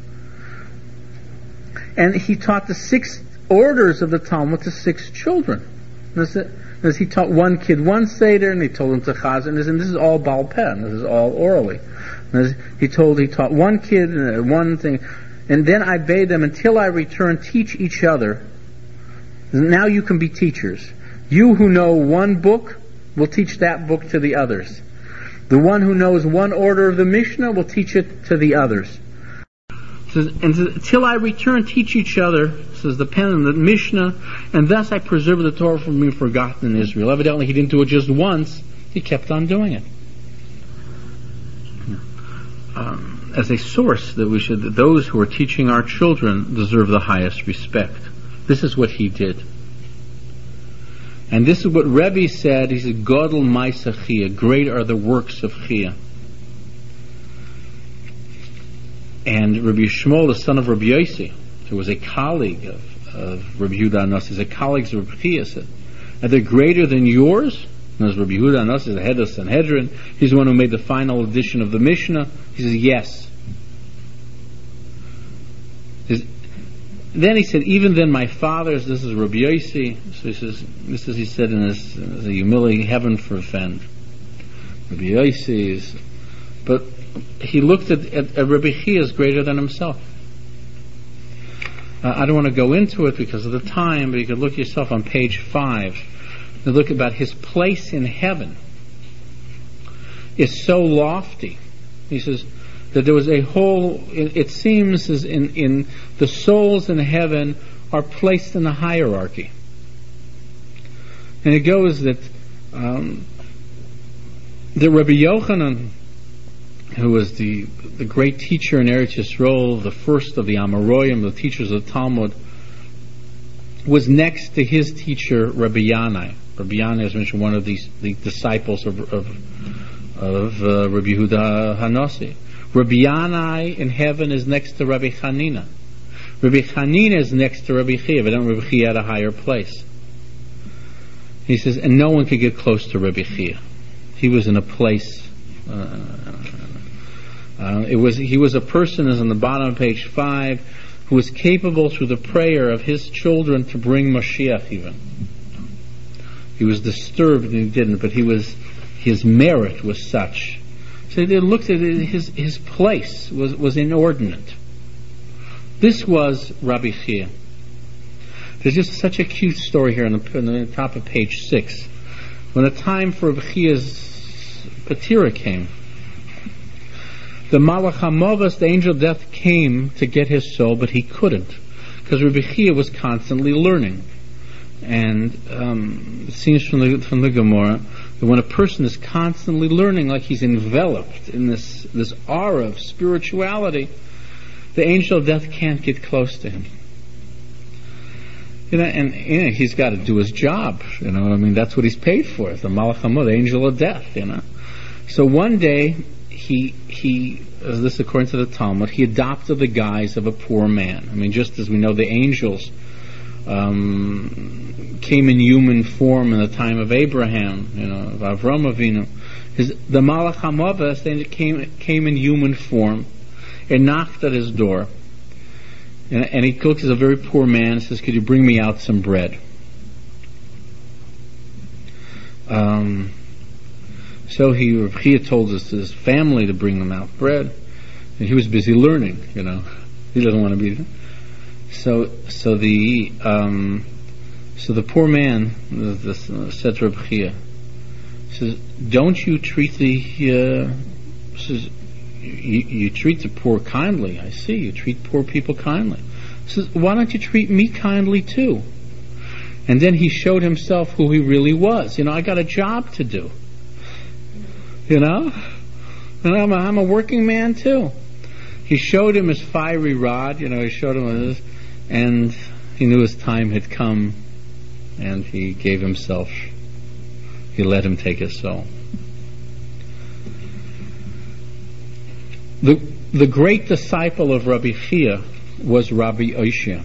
And he taught the six orders of the Talmud to six children. As he taught one kid one Seder, and he told him to Chazan, and this, and this is all Baal Peh, this is all orally. As he told, he taught one kid uh, one thing, and then I bade them, until I return, teach each other. Now you can be teachers. You who know one book will teach that book to the others. The one who knows one order of the Mishnah will teach it to the others. Says, and until I return, teach each other, says the pen in the Mishnah, and thus I preserve the Torah from being forgotten in Israel. Evidently he didn't do it just once, he kept on doing it. Um, as a source that we should, that those who are teaching our children deserve the highest respect. This is what he did. And this is what Rebbe said, he said, Godel Maisa Chia, great are the works of Chia. And Rabbi Shmuel, the son of Rabbi Yossi, who was a colleague of, of Rabbi Yehuda Hanasi, a colleague of Rabbi Chia, said, are they greater than yours? And as Rabbi Yehuda Hanasi is the head of Sanhedrin, he's the one who made the final edition of the Mishnah. He says, yes. His, then he said, even then my fathers, this is Rabbi Yossi, so he says, this is, he said in his, his humility, heaven forfend. Rabbi Yossi is, but he looked at, at, at Rabbi Chia as greater than himself. Uh, I don't want to go into it because of the time, but you could look yourself on page five and look about his place in heaven is so lofty. He says that there was a whole, it, it seems as in, in the souls in heaven are placed in a hierarchy. And it goes that um, the Rabbi Yochanan, who was the the great teacher in Eretz Yisrael, the first of the Amoraim, the teachers of the Talmud, was next to his teacher Rabbi Yanai. Rabbi Yanai, as mentioned, one of these the disciples of of, of uh, Rabbi Yehuda Hanasi. Rabbi Yanai in heaven is next to Rabbi Chanina. Rabbi Chanina is next to Rabbi Chia, but then Rabbi Chia had a higher place. He says, and no one could get close to Rabbi Chia. He was in a place. Uh, Uh, it was he was a person, as on the bottom of page five, who was capable through the prayer of his children to bring Mashiach even. He was disturbed and he didn't, but he was his merit was such. So they looked at it, his his place was, was inordinate. This was Rabbi Chia. There's just such a cute story here on the, on the top of page six. When the time for Rabbi Chia's Patira came, the Malach HaMavos, the angel of death, came to get his soul, but he couldn't, because Rabbi Chia was constantly learning. And um, it seems from the from the Gemara that when a person is constantly learning, like he's enveloped in this this aura of spirituality, the angel of death can't get close to him. You know, and you know, he's got to do his job. You know, I mean, that's what he's paid for. The Malach HaMavos, the angel of death. You know, so one day. He, he, as this according to the Talmud, he adopted the guise of a poor man. I mean, just as we know the angels um, came in human form in the time of Abraham, you know, of Avram Avinu. His, the Malach HaMavos came, came in human form and knocked at his door. And, and he looks at a very poor man and says, could you bring me out some bread? Um, so he, Reb Chia told us his family to bring them out bread. And he was busy learning, you know. He doesn't want to be. So, so the, um, so the poor man, this, uh, said to Reb Chia, says, don't you treat the, uh, says, you, you treat the poor kindly. I see, you treat poor people kindly. Says, why don't you treat me kindly too? And then he showed himself who he really was. You know, I got a job to do. You know? And I'm a, I'm a working man too. He showed him his fiery rod, you know, he showed him this, and he knew his time had come, and he gave himself, he let him take his soul. The, the great disciple of Rabbi Chia was Rabbi Oishia.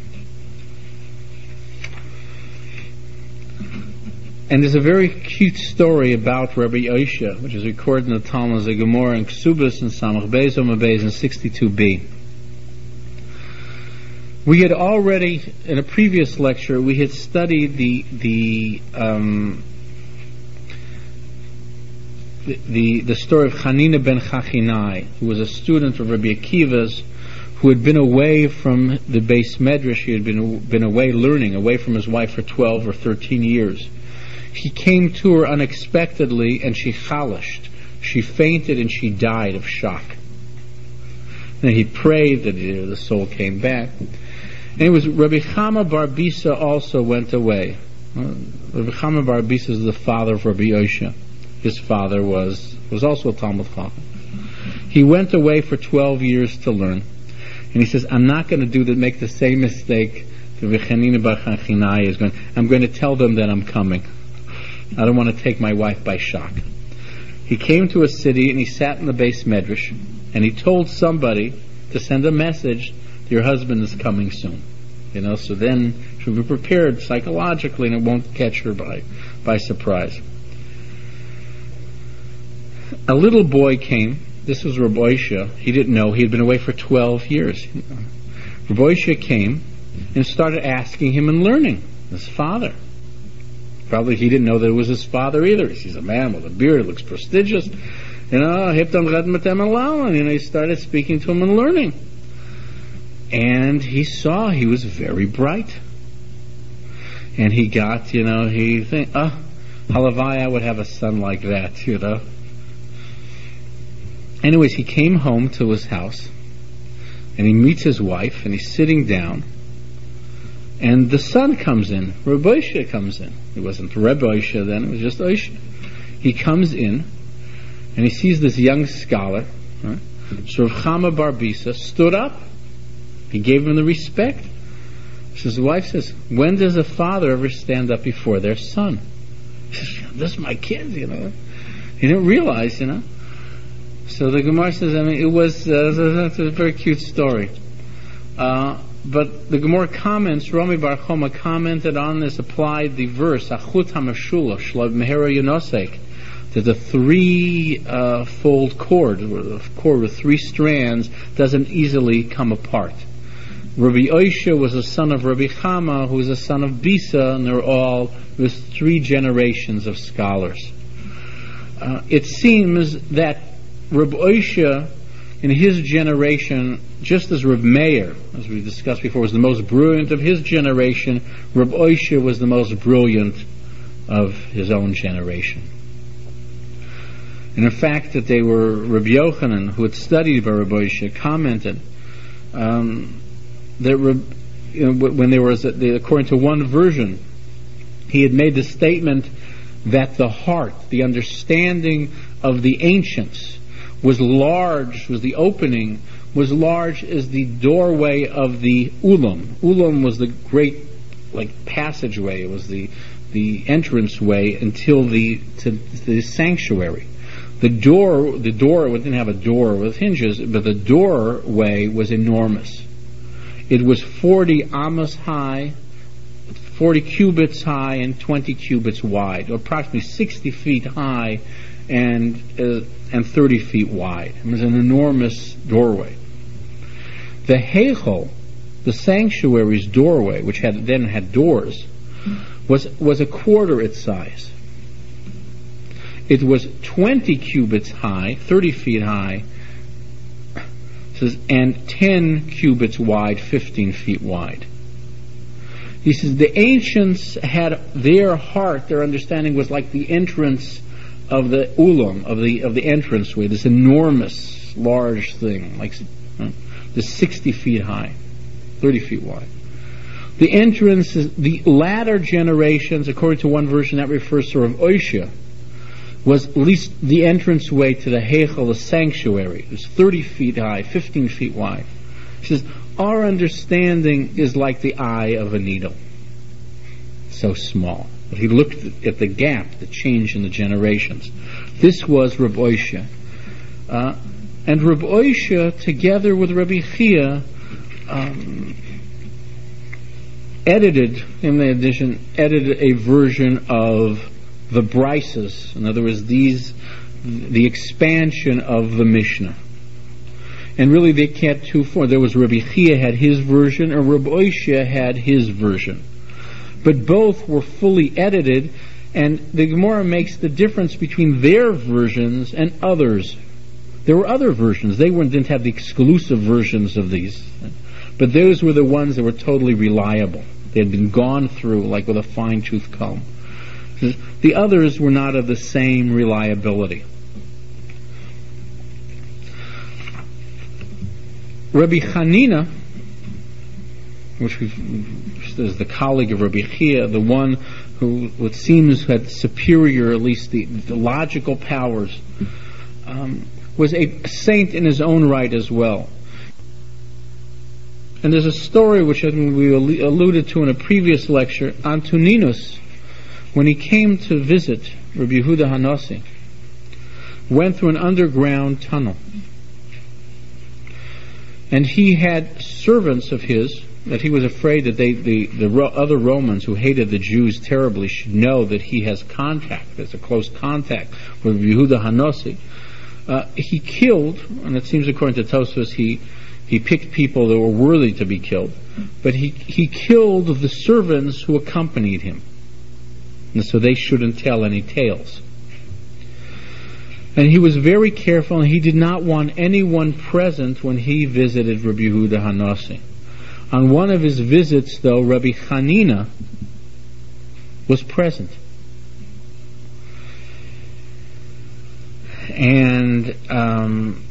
And there's a very cute story about Rabbi Oishia, which is recorded in the Talmud of Gemara and Ksubas and Samach Beis Omar Beis in sixty-two b. We had already, in a previous lecture, we had studied the the um, the, the, the story of Chanina ben Chachinai, who was a student of Rabbi Akiva's, who had been away from the Beis Medrash. He had been been away learning, away from his wife for twelve or thirteen years. He came to her unexpectedly, and she chalished. She fainted and she died of shock. And he prayed that the soul came back. And it was Rabbi Chama bar Bisa also went away. Uh, Rabbi Chama bar Bisa is the father of Rabbi Oishia. His father was was also a Talmud Chacham. He went away for twelve years to learn. And he says, I'm not going to do that, make the same mistake that Rabbi Chanina bar Chachinai is going. I'm going to tell them that I'm coming. I don't want to take my wife by shock. He came to a city and he sat in the Beis Medrash and he told somebody to send a message, your husband is coming soon. You know, so then she'll be prepared psychologically and it won't catch her by, by surprise. A little boy came. This was Rabbi Oishia. He didn't know. He had been away for twelve years. Rabbi Oishia came and started asking him and learning. His father. Probably he didn't know that it was his father either. He's a man with a beard, looks prestigious. You know, and you know, he started speaking to him and learning. And he saw he was very bright. And he got, you know, he think, ah, oh, halavai, I would have a son like that, you know. Anyways, he came home to his house and he meets his wife and he's sitting down. And the son comes in. Rabbi Oishia comes in. It wasn't Rabbi Oishia then, it was just Oishia. He comes in, and he sees this young scholar. Right? So Rav Chama bar Bisa stood up. He gave him the respect. So his wife says, when does a father ever stand up before their son? He says, this is my kid, you know. He didn't realize, you know. So the Gemara says, I mean, it was, uh, that's a very cute story. Uh, But the Gemara comments, Rami Bar Choma commented on this, applied the verse, Achut HaMashula, Shlav Mehera Yonosek, that the three-fold uh, cord, or the cord with three strands, doesn't easily come apart. Rabbi Oishia was a son of Rabbi Chama, who was a son of Bisa, and they're all, it was three generations of scholars. Uh, it seems that Rabbi Oishia, in his generation, just as Reb Meir, as we discussed before, was the most brilliant of his generation, Reb Oishia was the most brilliant of his own generation. And in fact, that they were, Reb Yochanan, who had studied by Reb Oishia, commented um, that Reb, you know, when there was, a, according to one version, he had made the statement that the heart, the understanding of the ancients, was large, was the opening, was large as the doorway of the ulam. Ulam was the great, like, passageway. It was the the entrance way until the to the sanctuary. The door, the door, it didn't have a door with hinges, but the doorway was enormous. It was forty amos high, forty cubits high, and twenty cubits wide, or approximately sixty feet high, and uh, and thirty feet wide. It was an enormous doorway. The Heichel the sanctuary's doorway, which had then had doors, was was a quarter its size. It was twenty cubits high, thirty feet high, says, and ten cubits wide, fifteen feet wide. He says the ancients had their heart, their understanding was like the entrance of the ulam, of the of the entranceway, this enormous, large thing, like uh, this sixty feet high, thirty feet wide. The entrance is the latter generations, according to one version that refers to Rav Oishia, was at least the entranceway to the Heichal, the sanctuary. It was thirty feet high, fifteen feet wide. He says, our understanding is like the eye of a needle. So small. But he looked at the gap, the change in the generations. This was Reb Oishia. Uh, and Reb Oishia, together with Rabbi Chia, um, edited, in the edition, edited a version of the Brises. In other words, these, the expansion of the Mishnah. And really they can't too far. There was Rabbi Chia had his version, and Rabbi Oishia had his version. But both were fully edited, and the Gemara makes the difference between their versions and others. There were other versions. They weren't, didn't have the exclusive versions of these. But those were the ones that were totally reliable. They had been gone through like with a fine-tooth comb. The others were not of the same reliability. Rabbi Hanina, which is the colleague of Rabbi Chia, the one who it seems had superior, at least the, the logical powers, um, was a saint in his own right as well. And there's a story which I think we alluded to in a previous lecture. Antoninus, when he came to visit Rabbi Yehuda Hanasi, went through an underground tunnel. And he had servants of his that he was afraid that they, the, the ro- other Romans who hated the Jews terribly should know that he has contact, there's a close contact with Yehuda Hanasi. Uh, he killed, and it seems according to Tosfos, he he picked people that were worthy to be killed, but he he killed the servants who accompanied him, and so they shouldn't tell any tales. And he was very careful, and he did not want anyone present when he visited Rabbi Yehuda Hanasi. On one of his visits, though, Rabbi Hanina was present. And um,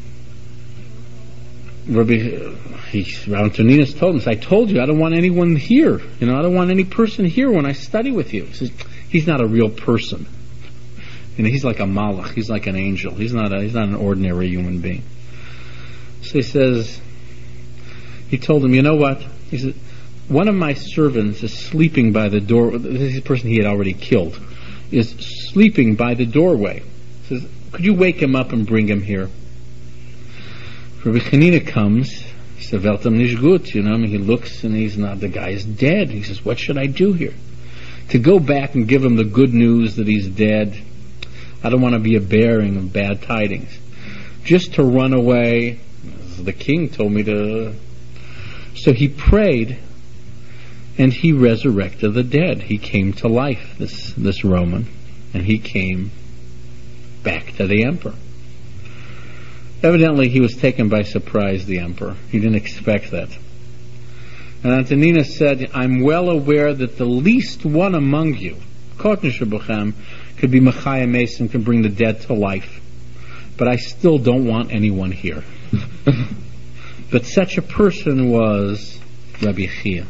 Rabbi he, Antoninus told him, I told you, I don't want anyone here. You know, I don't want any person here when I study with you. He says, he's not a real person. You know, he's like a malach. He's like an angel. He's not a, he's not an ordinary human being. So he says, he told him, you know what? He said, one of my servants is sleeping by the door. This is the person he had already killed. Is sleeping by the doorway. He says, could you wake him up and bring him here? Rabbi Hanina comes. He said, Veltam nishgut. You know, I mean, he looks and he's not. The guy is dead. He says, what should I do here? To go back and give him the good news that he's dead. I don't want to be a bearing of bad tidings. Just to run away. The king told me to. So he prayed, and he resurrected the dead. He came to life, this this Roman, and he came back to the emperor. Evidently, he was taken by surprise, the emperor. He didn't expect that. And Antoninus said, I'm well aware that the least one among you, Koten Shebuchem, could be Machaya Mason, can bring the dead to life. But I still don't want anyone here. But such a person was Rabbi Chia.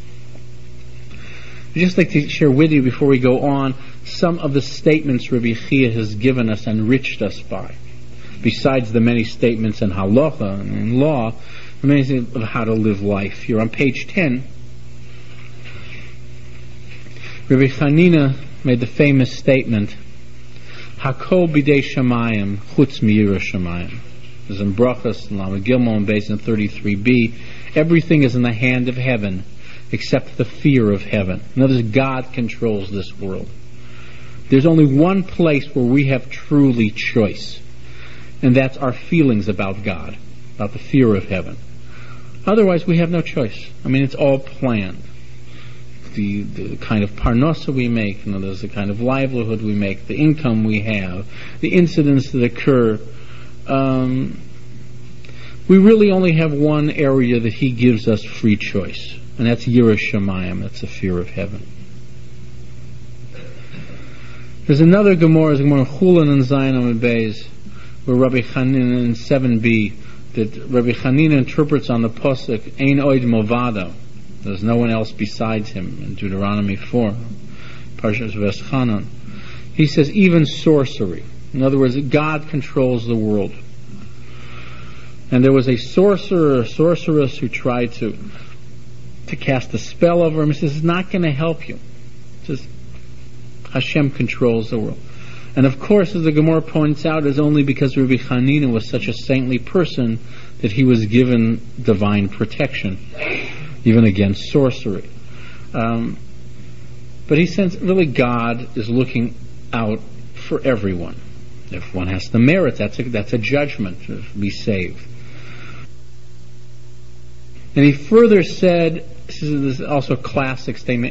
I'd just like to share with you, before we go on, some of the statements Rabbi Chia has given us, enriched us by. Besides the many statements in halacha and in law, amazing of how to live life. Here on page ten, Rabbi Hanina made the famous statement, Hakol bidei shamayim chutz mi'ira shamayim. As in Brachas, in Lamed Gimel, and based in thirty-three b, everything is in the hand of heaven except the fear of heaven. In other words, God controls this world. There's only one place where we have truly choice, and that's our feelings about God, about the fear of heaven. Otherwise, we have no choice. I mean, it's all planned. The, the kind of parnasa we make, you know, there's the kind of livelihood we make, the income we have, the incidents that occur. Um, we really only have one area that he gives us free choice, and that's Yiras Shamayim, that's the fear of heaven. There's another Gemara, Gemara Chulin and Zayin Amud Beis, where Rabbi Chanina in seven b, that Rabbi Chanina interprets on the pasuk Ein Oid Movado. There's no one else besides him in Deuteronomy four, Parshas Veschanan. He says even sorcery. In other words, God controls the world. And there was a sorcerer, a sorceress who tried to to cast a spell over him. He says, it's not going to help you. He says, Hashem controls the world. And of course, as the Gemara points out, it's only because Rabbi Chanina was such a saintly person that he was given divine protection, even against sorcery. Um, but he says, really, God is looking out for everyone. If one has the merit, that's a, that's a judgment to be saved. And he further said, this is also a classic statement,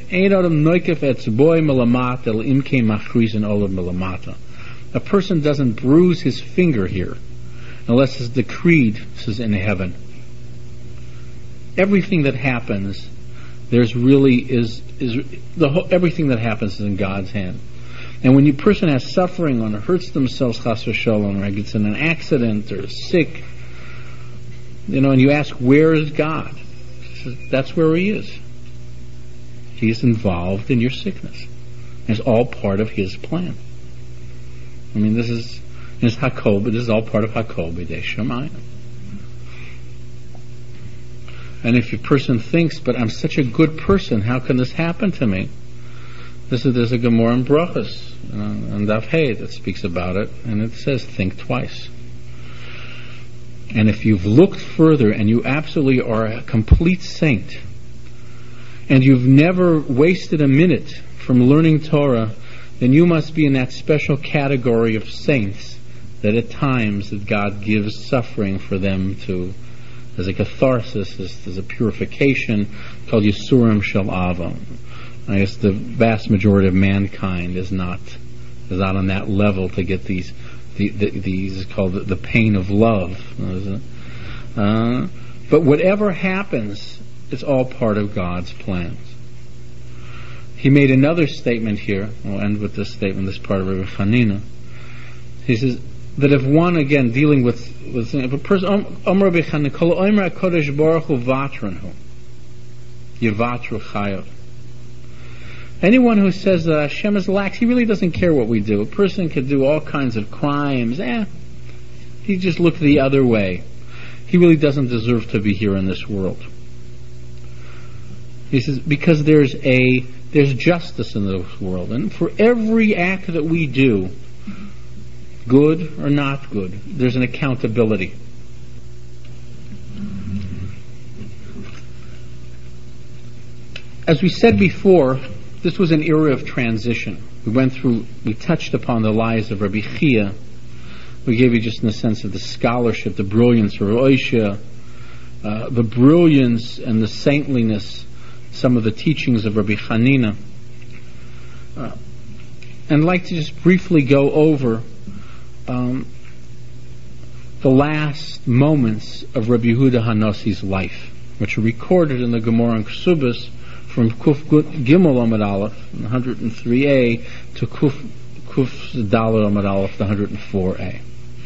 a person doesn't bruise his finger here unless it's decreed, this is in heaven. Everything that happens, there's really is is the whole, everything that happens is in God's hand. And when a person has suffering or hurts themselves, chas v'sholom, or gets in an accident or is sick, you know, and you ask, where is God? That's where He is. He's involved in your sickness. It's all part of His plan. I mean, this is this Hakol, but this is all part of Hakol b'dei Shamayim. And if a person thinks, but I'm such a good person, how can this happen to me? This is, there's a Gemara in Brachos, uh, and Daf Hey that speaks about it, and it says, think twice. And if you've looked further and you absolutely are a complete saint, and you've never wasted a minute from learning Torah, then you must be in that special category of saints that at times that God gives suffering for them to, as a catharsis, as, as a purification, called Yisurim Shel Ava. I guess the vast majority of mankind is not is not on that level to get these the, the, these is called the, the pain of love. Uh, but whatever happens, it's all part of God's plans. He made another statement here. We'll end with this statement, this part of Rabbi Chanina. He says that if one, again, dealing with, with if a person, Om Rabbi Chanina, Kol Omer HaKodesh Baruch Hu Vatranhu, Yevatru Chayav. Anyone who says that Hashem is lax, he really doesn't care what we do. A person could do all kinds of crimes. Eh, he just looked the other way. He really doesn't deserve to be here in this world. He says, because there's a there's justice in this world, and for every act that we do, good or not good, there's an accountability. As we said before, this was an era of transition. We went through, we touched upon the lives of Rabbi Chia. We gave you just in the sense of the scholarship, the brilliance of Oishia, uh, the brilliance and the saintliness, some of the teachings of Rabbi Chanina. Uh, and I'd like to just briefly go over um, the last moments of Rabbi Yehuda Hanosi's life, which are recorded in the Gemara and Ksubas, from Kuf Gimel Amud Aleph, one hundred three a, to Kuf Kuf Dalet Amud Aleph, one hundred four a.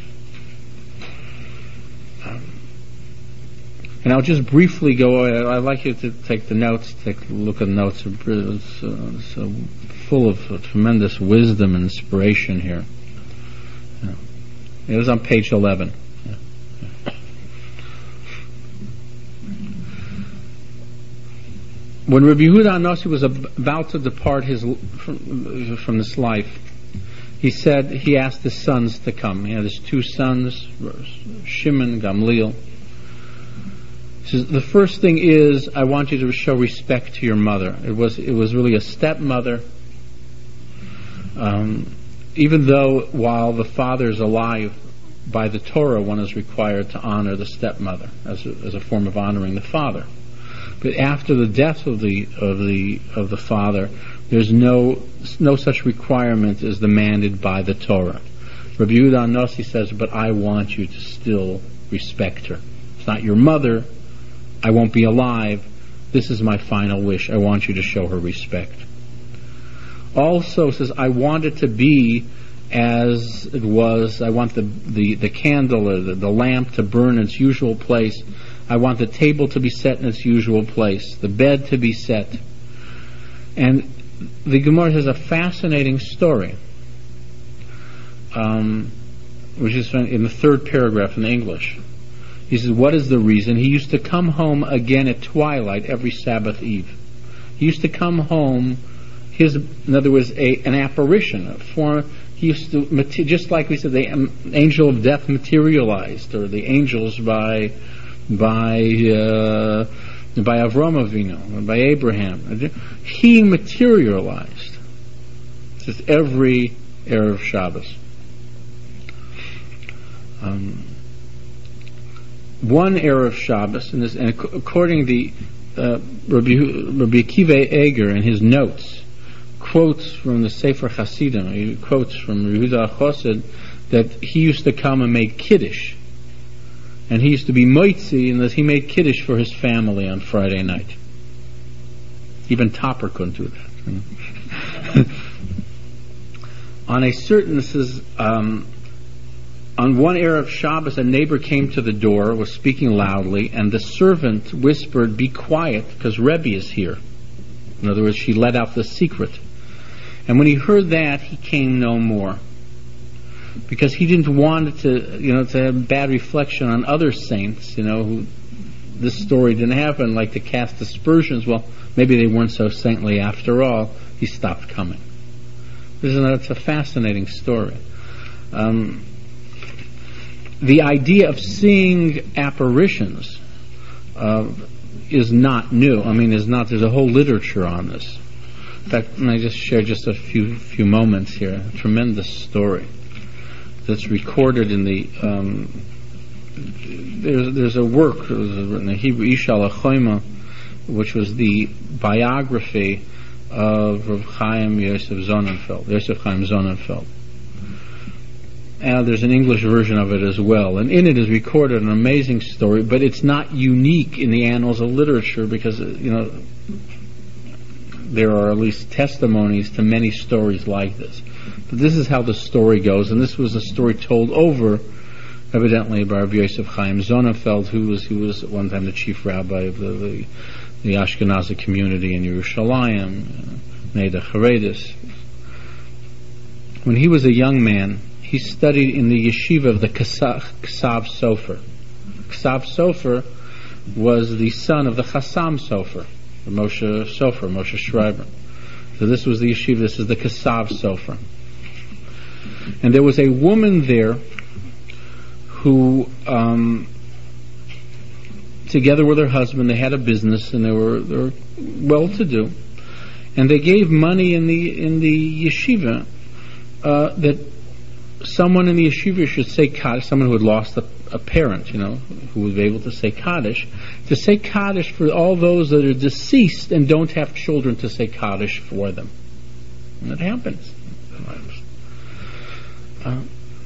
Um, and I'll just briefly go. I, I'd like you to take the notes, take a look at the notes. It's, uh, it's uh, full of uh, tremendous wisdom and inspiration here. Yeah. It was on page eleven. When Rabbi Yehuda Hanosi was about to depart his from, from this life, he said he asked his sons to come. He had his two sons, Shimon, Gamliel. He says, the first thing is, I want you to show respect to your mother. It was it was really a stepmother. Um, even though while the father is alive, by the Torah, one is required to honor the stepmother as a, as a form of honoring the father. But after the death of the of the of the father, there's no no such requirement as demanded by the Torah. Rabbi Yehuda Nossi says, but I want you to still respect her. It's not your mother. I won't be alive. This is my final wish. I want you to show her respect. Also says, I want it to be as it was. I want the, the, the candle or the, the lamp to burn in its usual place. I want the table to be set in its usual place, the bed to be set. And the Gemara has a fascinating story, um, which is in the third paragraph in English. He says, what is the reason? He used to come home again at twilight every Sabbath Eve. He used to come home, his, in other words, a, an apparition, a form. He used to, just like we said, the um, angel of death materialized, or the angels by by uh, by Avram Avinu, or by Abraham. He materialized. This is every Erev Shabbos. Um, one Erev Shabbos, and, this, and according to the uh, Rabbi, Rabbi Akiva Eger in his notes, quotes from the Sefer Hasidim, he quotes from Yehuda Chosed, that he used to come and make Kiddush. And he used to be moitzi, and that he made Kiddush for his family on Friday night. Even Topper couldn't do that. On a certain, this is, um, on one Erev Shabbos, a neighbor came to the door, was speaking loudly, and the servant whispered, be quiet, because Rebbe is here. In other words, she let out the secret. And when he heard that, he came no more. Because he didn't want it to, you know, to have bad reflection on other saints, you know, who this story didn't happen, like to cast aspersions. Well, maybe they weren't so saintly after all. He stopped coming. Isn't that, it's a fascinating story. Um, the idea of seeing apparitions uh, is not new. I mean, is not. There's a whole literature on this. In fact, and I just share just a few few moments here. A tremendous story that's recorded in the. Um, there's there's a work that was written, the Hebrew Isha Lachoima, which was the biography of Rav Chaim Yosef Sonnenfeld, Yosef Chaim Sonnenfeld. And there's an English version of it as well. And in it is recorded an amazing story, but it's not unique in the annals of literature because, you know, there are at least testimonies to many stories like this. But this is how the story goes, and this was a story told over, evidently, by Rabbi Yosef Chaim Sonnenfeld, who was who was at one time the chief rabbi of the, the, the Ashkenazi community in Yerushalayim, Neda Haredis. When he was a young man, he studied in the yeshiva of the Ksav Sofer. Ksav Sofer was the son of the Chassam Sofer, Moshe Sofer, Moshe Schreiber. So this was the yeshiva, this is the Ksav Sofer. And there was a woman there who, um, together with her husband, they had a business and they were, they were well-to-do. And they gave money in the in the yeshiva uh, that someone in the yeshiva should say Kaddish, someone who had lost a, a parent, you know, who was able to say Kaddish, to say Kaddish for all those that are deceased and don't have children to say Kaddish for them. And it happens. Uh,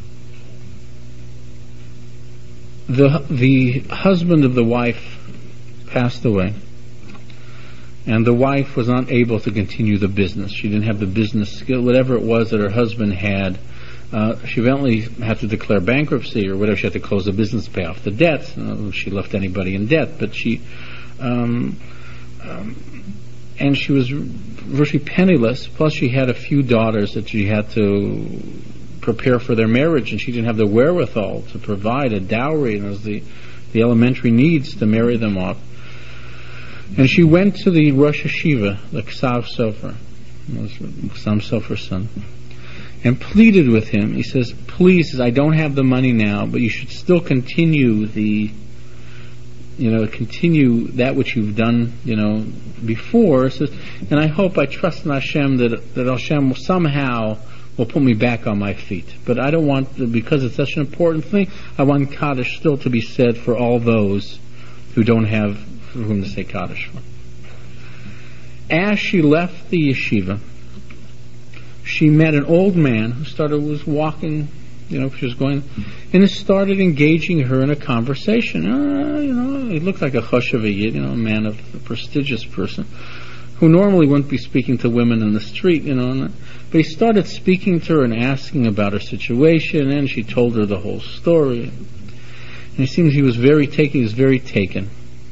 the the husband of the wife passed away, and the wife was not able to continue the business. She didn't have the business skill, whatever it was that her husband had. Uh, she eventually had to declare bankruptcy or whatever. She had to close the business, pay off the debt. Uh, she left anybody in debt, but she, um, um, and she was virtually penniless. Plus, she had a few daughters that she had to prepare for their marriage, and she didn't have the wherewithal to provide a dowry and the the elementary needs to marry them off. And she went to the Rosh Hashiva, the Ksav Sofer, Ksav Sofer's son, and pleaded with him. He says, please, I don't have the money now, but you should still continue the, you know, continue that which you've done, you know, before. Says, and I hope, I trust in Hashem that, that Hashem somehow will put me back on my feet. But I don't want, because it's such an important thing, I want Kaddish still to be said for all those who don't have for whom to say Kaddish for. As she left the yeshiva, she met an old man who started, was walking, you know, she was going, and it started engaging her in a conversation. Uh, you know, he looked like a choshev yid, you know, a man of a prestigious person, who normally wouldn't be speaking to women in the street, you know, and, but he started speaking to her and asking about her situation, and she told her the whole story. And it seems he was very taken, he was very taken.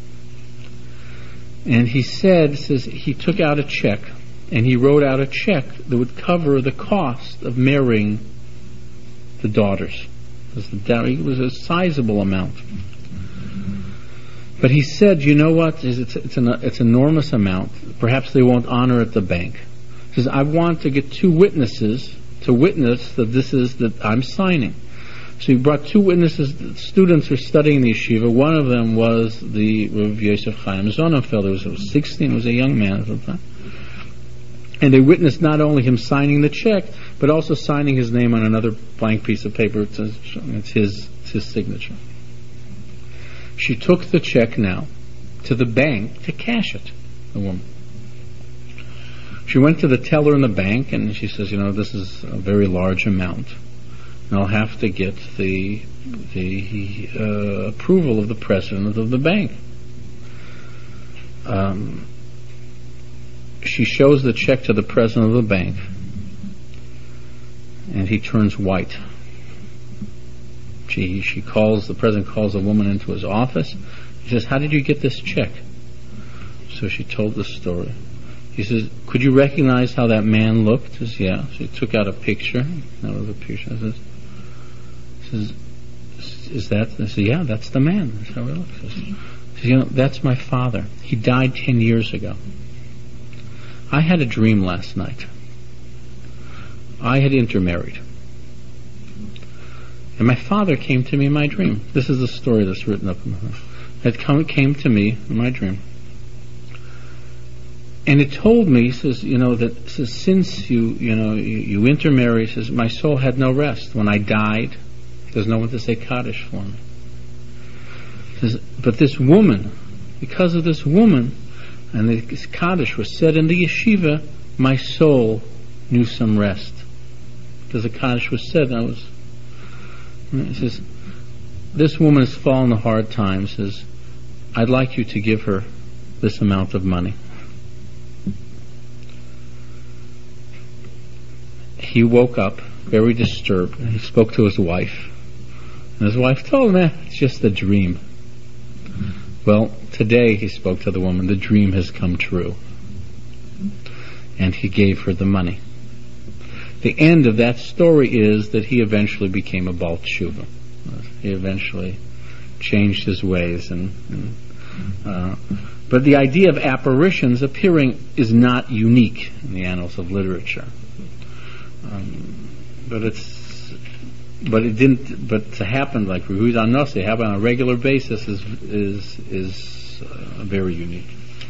And he said, says he took out a check, and he wrote out a check that would cover the cost of marrying the daughters. It was a sizable amount. But he said, you know what, it's, it's an it's an enormous amount. Perhaps they won't honor at the bank. He says, I want to get two witnesses to witness that this is, that I'm signing. So he brought two witnesses. Students were studying the yeshiva. One of them was the Rav Yosef Chaim Sonnenfeld, who was sixteen, he was a young man at the time. And they witnessed not only him signing the check, but also signing his name on another blank piece of paper. It's, it's, his, it's his signature. She took the check now to the bank to cash it, the woman. She went to the teller in the bank, and she says, you know, this is a very large amount, and I'll have to get the the uh, approval of the president of the bank. Um, she shows the check to the president of the bank, and he turns white. She she calls, the president calls the woman into his office. He says, how did you get this check? So she told the story. He says, could you recognize how that man looked? He says, yeah. She took out a picture. That was a picture. I says, says, is that? I said, yeah, that's the man. That's how he looks. He says, you know, that's my father. He died ten years ago. I had a dream last night. I had intermarried. And my father came to me in my dream. This is the story that's written up in the house. It come, came to me in my dream. And it told me, says, you know, that says, since you, you know, you, you intermarried, says, my soul had no rest. When I died, there's no one to say Kaddish for me. Says, but this woman, because of this woman, and the Kaddish was said in the yeshiva, my soul knew some rest. Because the Kaddish was said, and I was, he says, this woman has fallen a hard time, says, I'd like you to give her this amount of money. He woke up very disturbed, and he spoke to his wife. And his wife told him, eh, it's just a dream. Well, today he spoke to the woman, the dream has come true. And he gave her the money. The end of that story is that he eventually became a Baal Tshuva. He eventually changed his ways. and, and uh, But the idea of apparitions appearing is not unique in the annals of literature. Um, but it's, but it didn't. But to happen like Yehuda Nossi, happen on a regular basis is is is uh, very unique.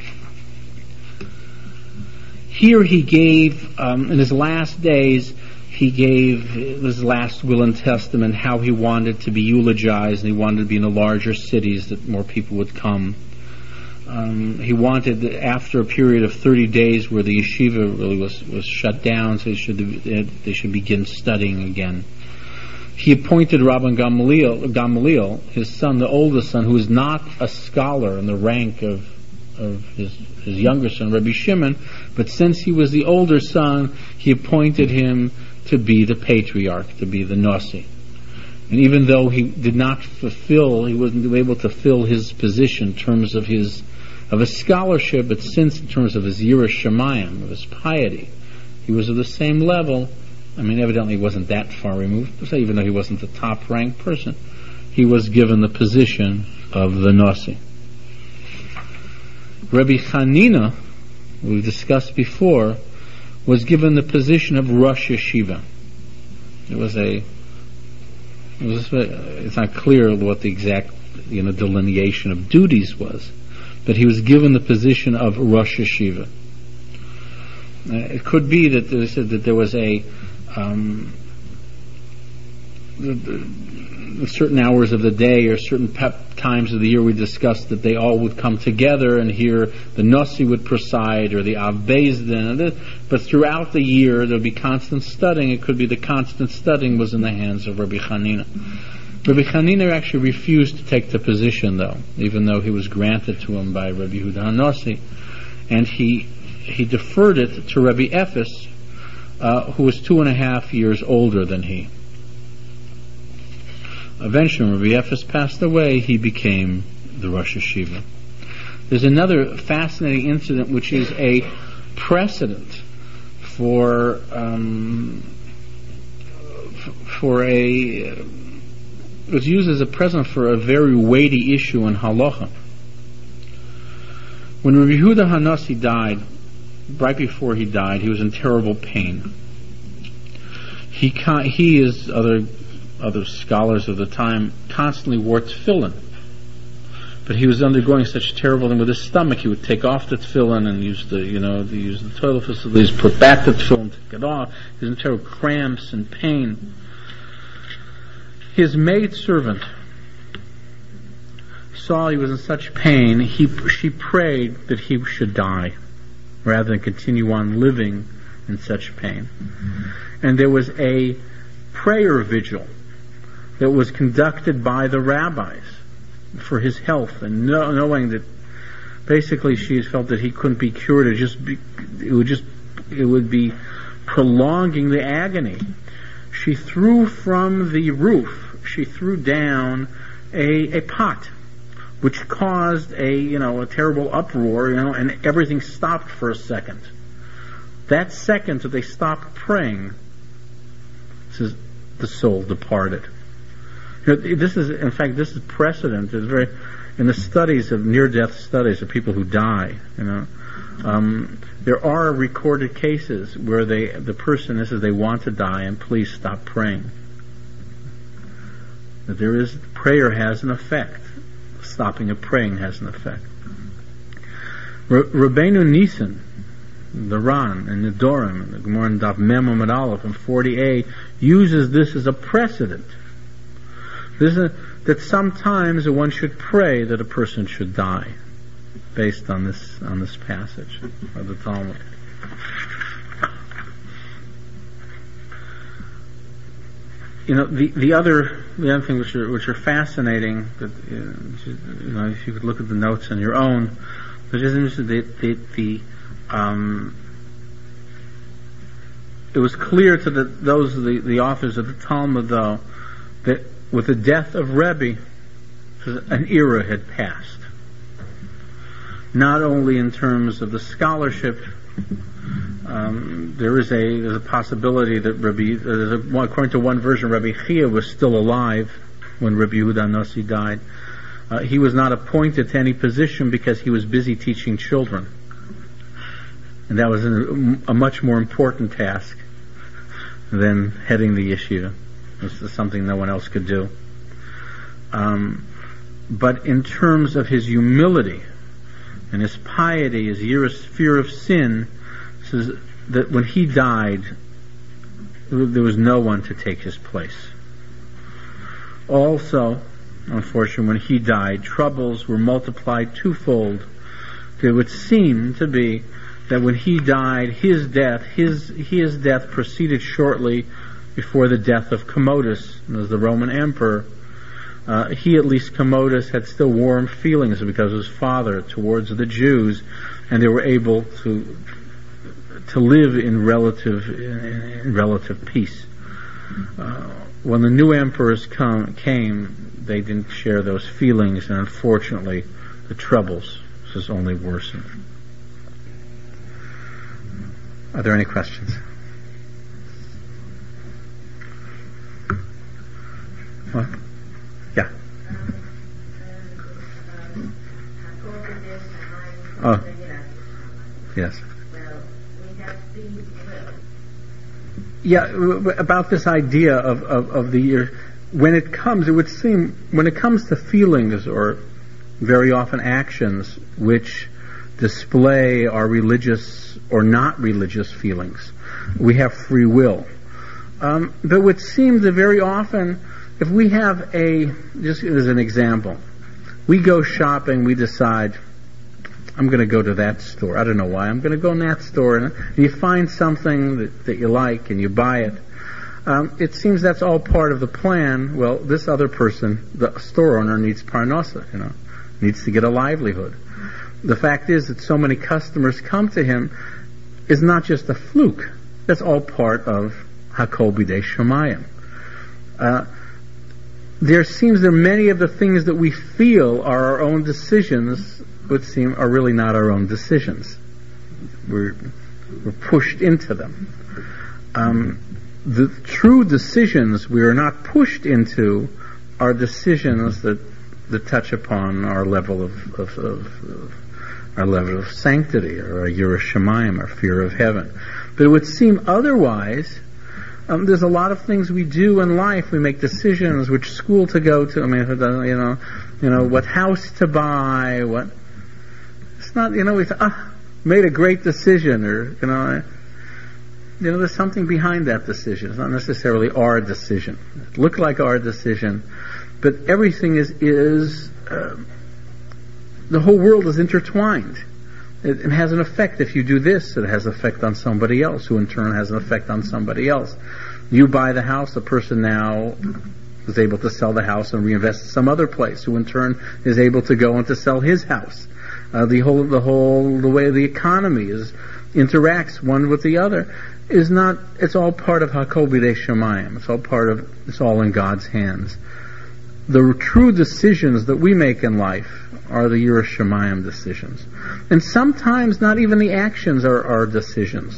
Here he gave um, in his last days. He gave his last will and testament how he wanted to be eulogized, and he wanted to be in the larger cities that more people would come. Um, he wanted, after a period of thirty days where the yeshiva really was, was shut down, so they should, they should begin studying again. He appointed Rabban Gamaliel, Gamaliel, his son, the oldest son, who is not a scholar in the rank of, of his, his younger son, Rabbi Shimon, but since he was the older son, he appointed him to be the patriarch, to be the Nossi. And even though he did not fulfill, he wasn't able to fill his position in terms of his of his scholarship, but since in terms of his Yiras Shamayim, of his piety, he was of the same level. I mean, evidently he wasn't that far removed, so even though he wasn't the top-ranked person, he was given the position of the Nossi. Rabbi Hanina, we've discussed before, was given the position of Rosh Yeshiva. It was a It was, it's not clear what the exact, you know, delineation of duties was, but he was given the position of Rosh Yeshiva. Uh, it could be that they said that there was a um, the, the certain hours of the day or certain pep times of the year we discussed that they all would come together, and here the Nasi would preside or the Av Beis Din. But throughout the year there would be constant studying. It could be the constant studying was in the hands of Rabbi Chanina. Rabbi Chanina actually refused to take the position, though, even though he was granted to him by Rabbi Yehuda HaNasi, and he he deferred it to Rabbi Ephes, uh, who was two and a half years older than he. Eventually, when Rabbi Ephes passed away, he became the Rosh Hashiva. There's another fascinating incident, which is a precedent for um, f- for a it was used as a precedent for a very weighty issue in halacha. When Rabbi Yehuda HaNasi died, right before he died, he was in terrible pain. He con- he is other. Other scholars of the time constantly wore tefillin, but he was undergoing such terrible thing with his stomach. He would take off the tefillin and use the, you know, the, use the toilet facilities, put back the tefillin, take it off. He was in terrible cramps and pain. His maid servant saw he was in such pain. He she prayed that he should die rather than continue on living in such pain. And there was a prayer vigil that was conducted by the rabbis for his health, and know, knowing that basically she felt that he couldn't be cured, it just be, it would just it would be prolonging the agony. She threw from the roof, she threw down a a pot, which caused a you know a terrible uproar, you know, and everything stopped for a second. That second that they stopped praying, says the soul departed. You know, this is, in fact, this is precedent. It's very in the studies of near-death studies of people who die. You know, um, there are recorded cases where they the person says they want to die, and please stop praying. That there is prayer has an effect. Stopping of praying has an effect. R- Rabbeinu Nisan, the Ran and the Dorim, the Gemara in Daf Mem Amud Aleph in forty A, uses this as a precedent. This is a, that sometimes one should pray that a person should die, based on this on this passage of the Talmud. You know, the the other the other thing which are which are fascinating, that you know, if you could look at the notes on your own, which is interesting, that the, the um, it was clear to the, those the, the authors of the Talmud, though, that with the death of Rebbe, an era had passed. Not only in terms of the scholarship, um, there is a there's a possibility that Rebbe, uh, according to one version, Rebbe Chia was still alive when Rebbe Yehuda HaNasi died. Uh, he was not appointed to any position because he was busy teaching children, and that was a, a much more important task than heading the yeshiva. This is something no one else could do. Um, but in terms of his humility and his piety, his year's fear of sin, says that when he died, there was no one to take his place. Also, unfortunately, when he died, troubles were multiplied twofold. It would seem to be that when he died, his death, his his death proceeded shortly before the death of Commodus, as the Roman emperor. Uh, he, at least Commodus, had still warm feelings because of his father towards the Jews, and they were able to to live in relative in relative peace. Uh, when the new emperors come, came, they didn't share those feelings, and unfortunately, the troubles just only worsened. Are there any questions? What? Yeah. Oh. Yes. Yeah, about this idea of, of, of the year. When it comes, it would seem, when it comes to feelings or very often actions which display our religious or not religious feelings, we have free will. Um, but what seems that very often, if we have a, just as an example, we go shopping, we decide, I'm going to go to that store. I don't know why. I'm going to go in that store. And you find something that, that you like and you buy it. Um, it seems that's all part of the plan. Well, this other person, the store owner, needs parnasa, you know, needs to get a livelihood. The fact is that so many customers come to him is not just a fluke. That's all part of Hakol B'dei Shemayim. Uh, there seems there are many of the things that we feel are our own decisions would seem are really not our own decisions. We're, we're pushed into them. Um, the true decisions we are not pushed into are decisions that that touch upon our level of, of, of, of our level of sanctity, or our Yirah Shamayim, our fear of heaven. But it would seem otherwise. Um, there's a lot of things we do in life. We make decisions, which school to go to. I mean, you know, you know, what house to buy. What it's not. You know, we th- ah, made a great decision, or you know, you know, there's something behind that decision. It's not necessarily our decision. It looked like our decision, but everything is is uh, the whole world is intertwined. It, it has an effect. If you do this, it has an effect on somebody else, who in turn has an effect on somebody else. You buy the house, the person now is able to sell the house and reinvest in some other place, who in turn is able to go and to sell his house. Uh, the whole, the whole, the way the economy is interacts one with the other is not. It's all part of Hakol B'dei Shemayim. It's all part of. It's all in God's hands. The true decisions that we make in life are the Yirah Shamayim decisions. And sometimes not even the actions are our decisions.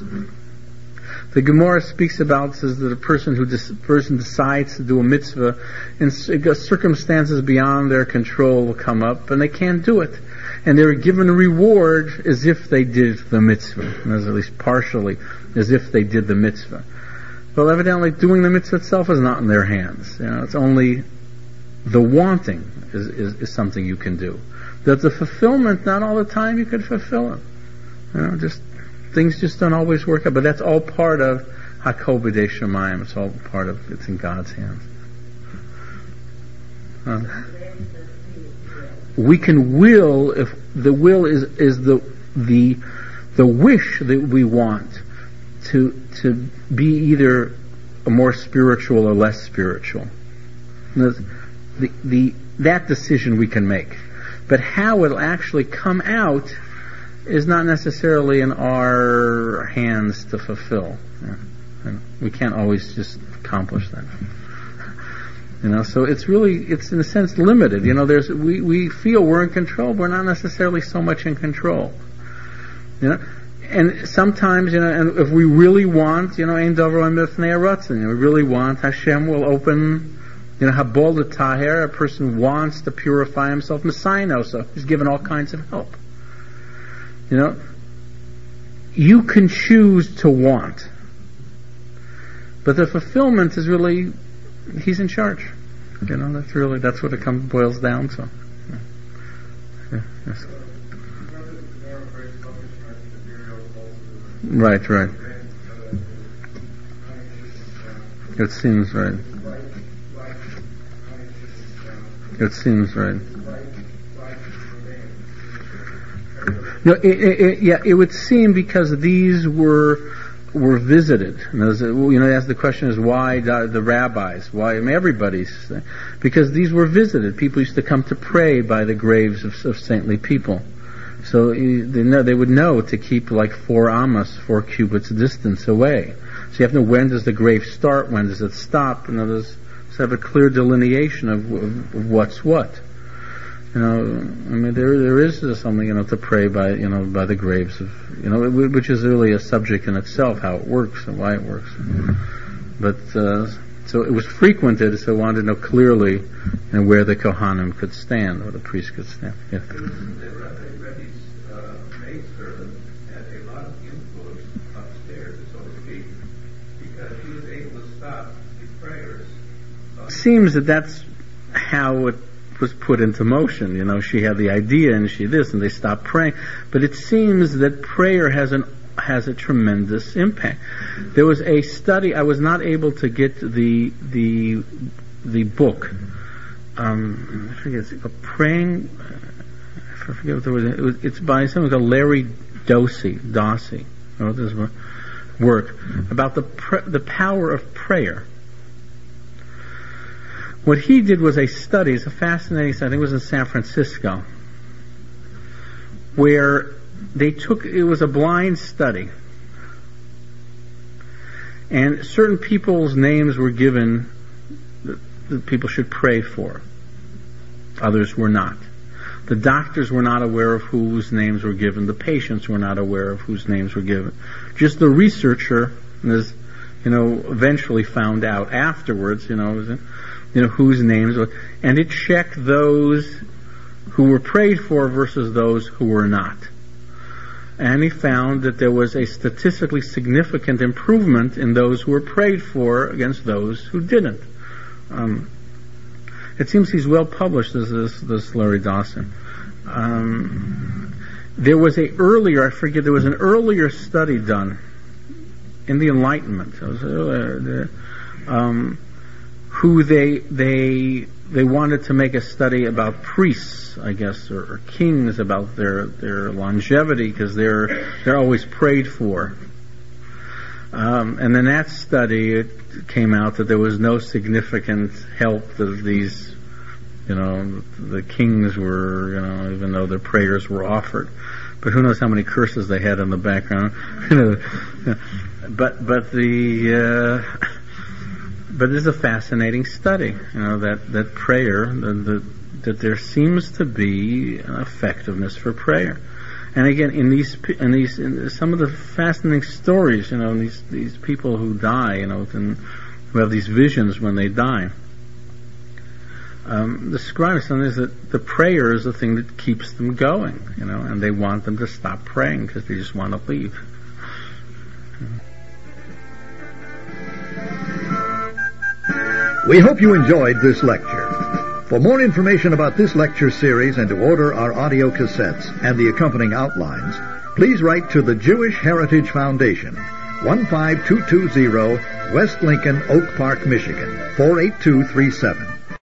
The Gemara speaks about, says that a person who dis, person decides to do a mitzvah, and circumstances beyond their control will come up, and they can't do it. And they're given a reward as if they did the mitzvah, as at least partially, as if they did the mitzvah. Well, evidently doing the mitzvah itself is not in their hands. You know, it's only the wanting is, is, is something you can do. That the fulfillment, not all the time you can fulfill it. You know, just things just don't always work out. But that's all part of Hakol B'dei Shemayim. It's all part of. It's in God's hands. Uh, we can will if the will is is the the the wish that we want to to be either a more spiritual or less spiritual. The, the, that decision we can make. But how it'll actually come out is not necessarily in our hands to fulfill. Yeah. We can't always just accomplish that. You know, so it's really, it's in a sense limited. You know, there's, we, we feel we're in control, but we're not necessarily so much in control. You know, and sometimes, you know, and if we really want, you know, Ein Davar Mifnei Ratzon, you know, we really want, Hashem will open. You know, Habol the Tahir, a person wants to purify himself. Messiah, so he's given all kinds of help. You know, you can choose to want, but the fulfillment is really, he's in charge. You know, that's really, that's what it comes, boils down to. Yeah. Yeah. Yes. Right, right. It seems right. It seems right. No, it, it, it, yeah, it would seem because these were were visited. And as, you know, as the question is why the, the rabbis, why I mean, everybody's, because these were visited. People used to come to pray by the graves of, of saintly people. So they know they would know to keep like four amos, four cubits distance away. So you have to know when does the grave start, when does it stop. In other words, to have a clear delineation of, of, of what's what. You know, I mean, there there is something, you know, to pray by, you know, by the graves of, you know, which is really a subject in itself, how it works and why it works. Mm-hmm. But uh, so it was frequented, so I wanted to know clearly, you know, where the Kohanim could stand, or the priest could stand. Yeah. Seems that that's how it was put into motion. You know, she had the idea and she this, and they stopped praying. But it seems that prayer has an has a tremendous impact. There was a study. I was not able to get the the the book. Um, I forget. It's a praying. I forget what there was. It was it's by someone called Larry Dossey. Dossey. Oh, this work about the pr- the power of prayer. What he did was a study. It's a fascinating study. I think it was in San Francisco, where they took, it was a blind study, and certain people's names were given that, that people should pray for. Others were not. The doctors were not aware of whose names were given. The patients were not aware of whose names were given. Just the researcher, is, you know, eventually found out afterwards, you know, you know whose names were, and it checked those who were prayed for versus those who were not. And he found that there was a statistically significant improvement in those who were prayed for against those who didn't. Um, it seems he's well published, as this, this Larry Dawson. Um, there was a earlier, I forget, there was an earlier study done in the Enlightenment. It was earlier, um, who they they they wanted to make a study about priests, I guess, or, or kings, about their their longevity, because they're they're always prayed for. Um, and in that study, it came out that there was no significant help that these, you know, the kings were, you know, even though their prayers were offered. But who knows how many curses they had in the background. You know, but but the uh, but it's a fascinating study. You know, that that prayer, the, the, that there seems to be an effectiveness for prayer. And again, in these, in these, in some of the fascinating stories, you know, these these people who die, you know, and who have these visions when they die, um, describe something is that the prayer is the thing that keeps them going, you know, and they want them to stop praying because they just want to leave. We hope you enjoyed this lecture. For more information about this lecture series and to order our audio cassettes and the accompanying outlines, please write to the Jewish Heritage Foundation, one five two two zero West Lincoln, Oak Park, Michigan, four eight two three seven.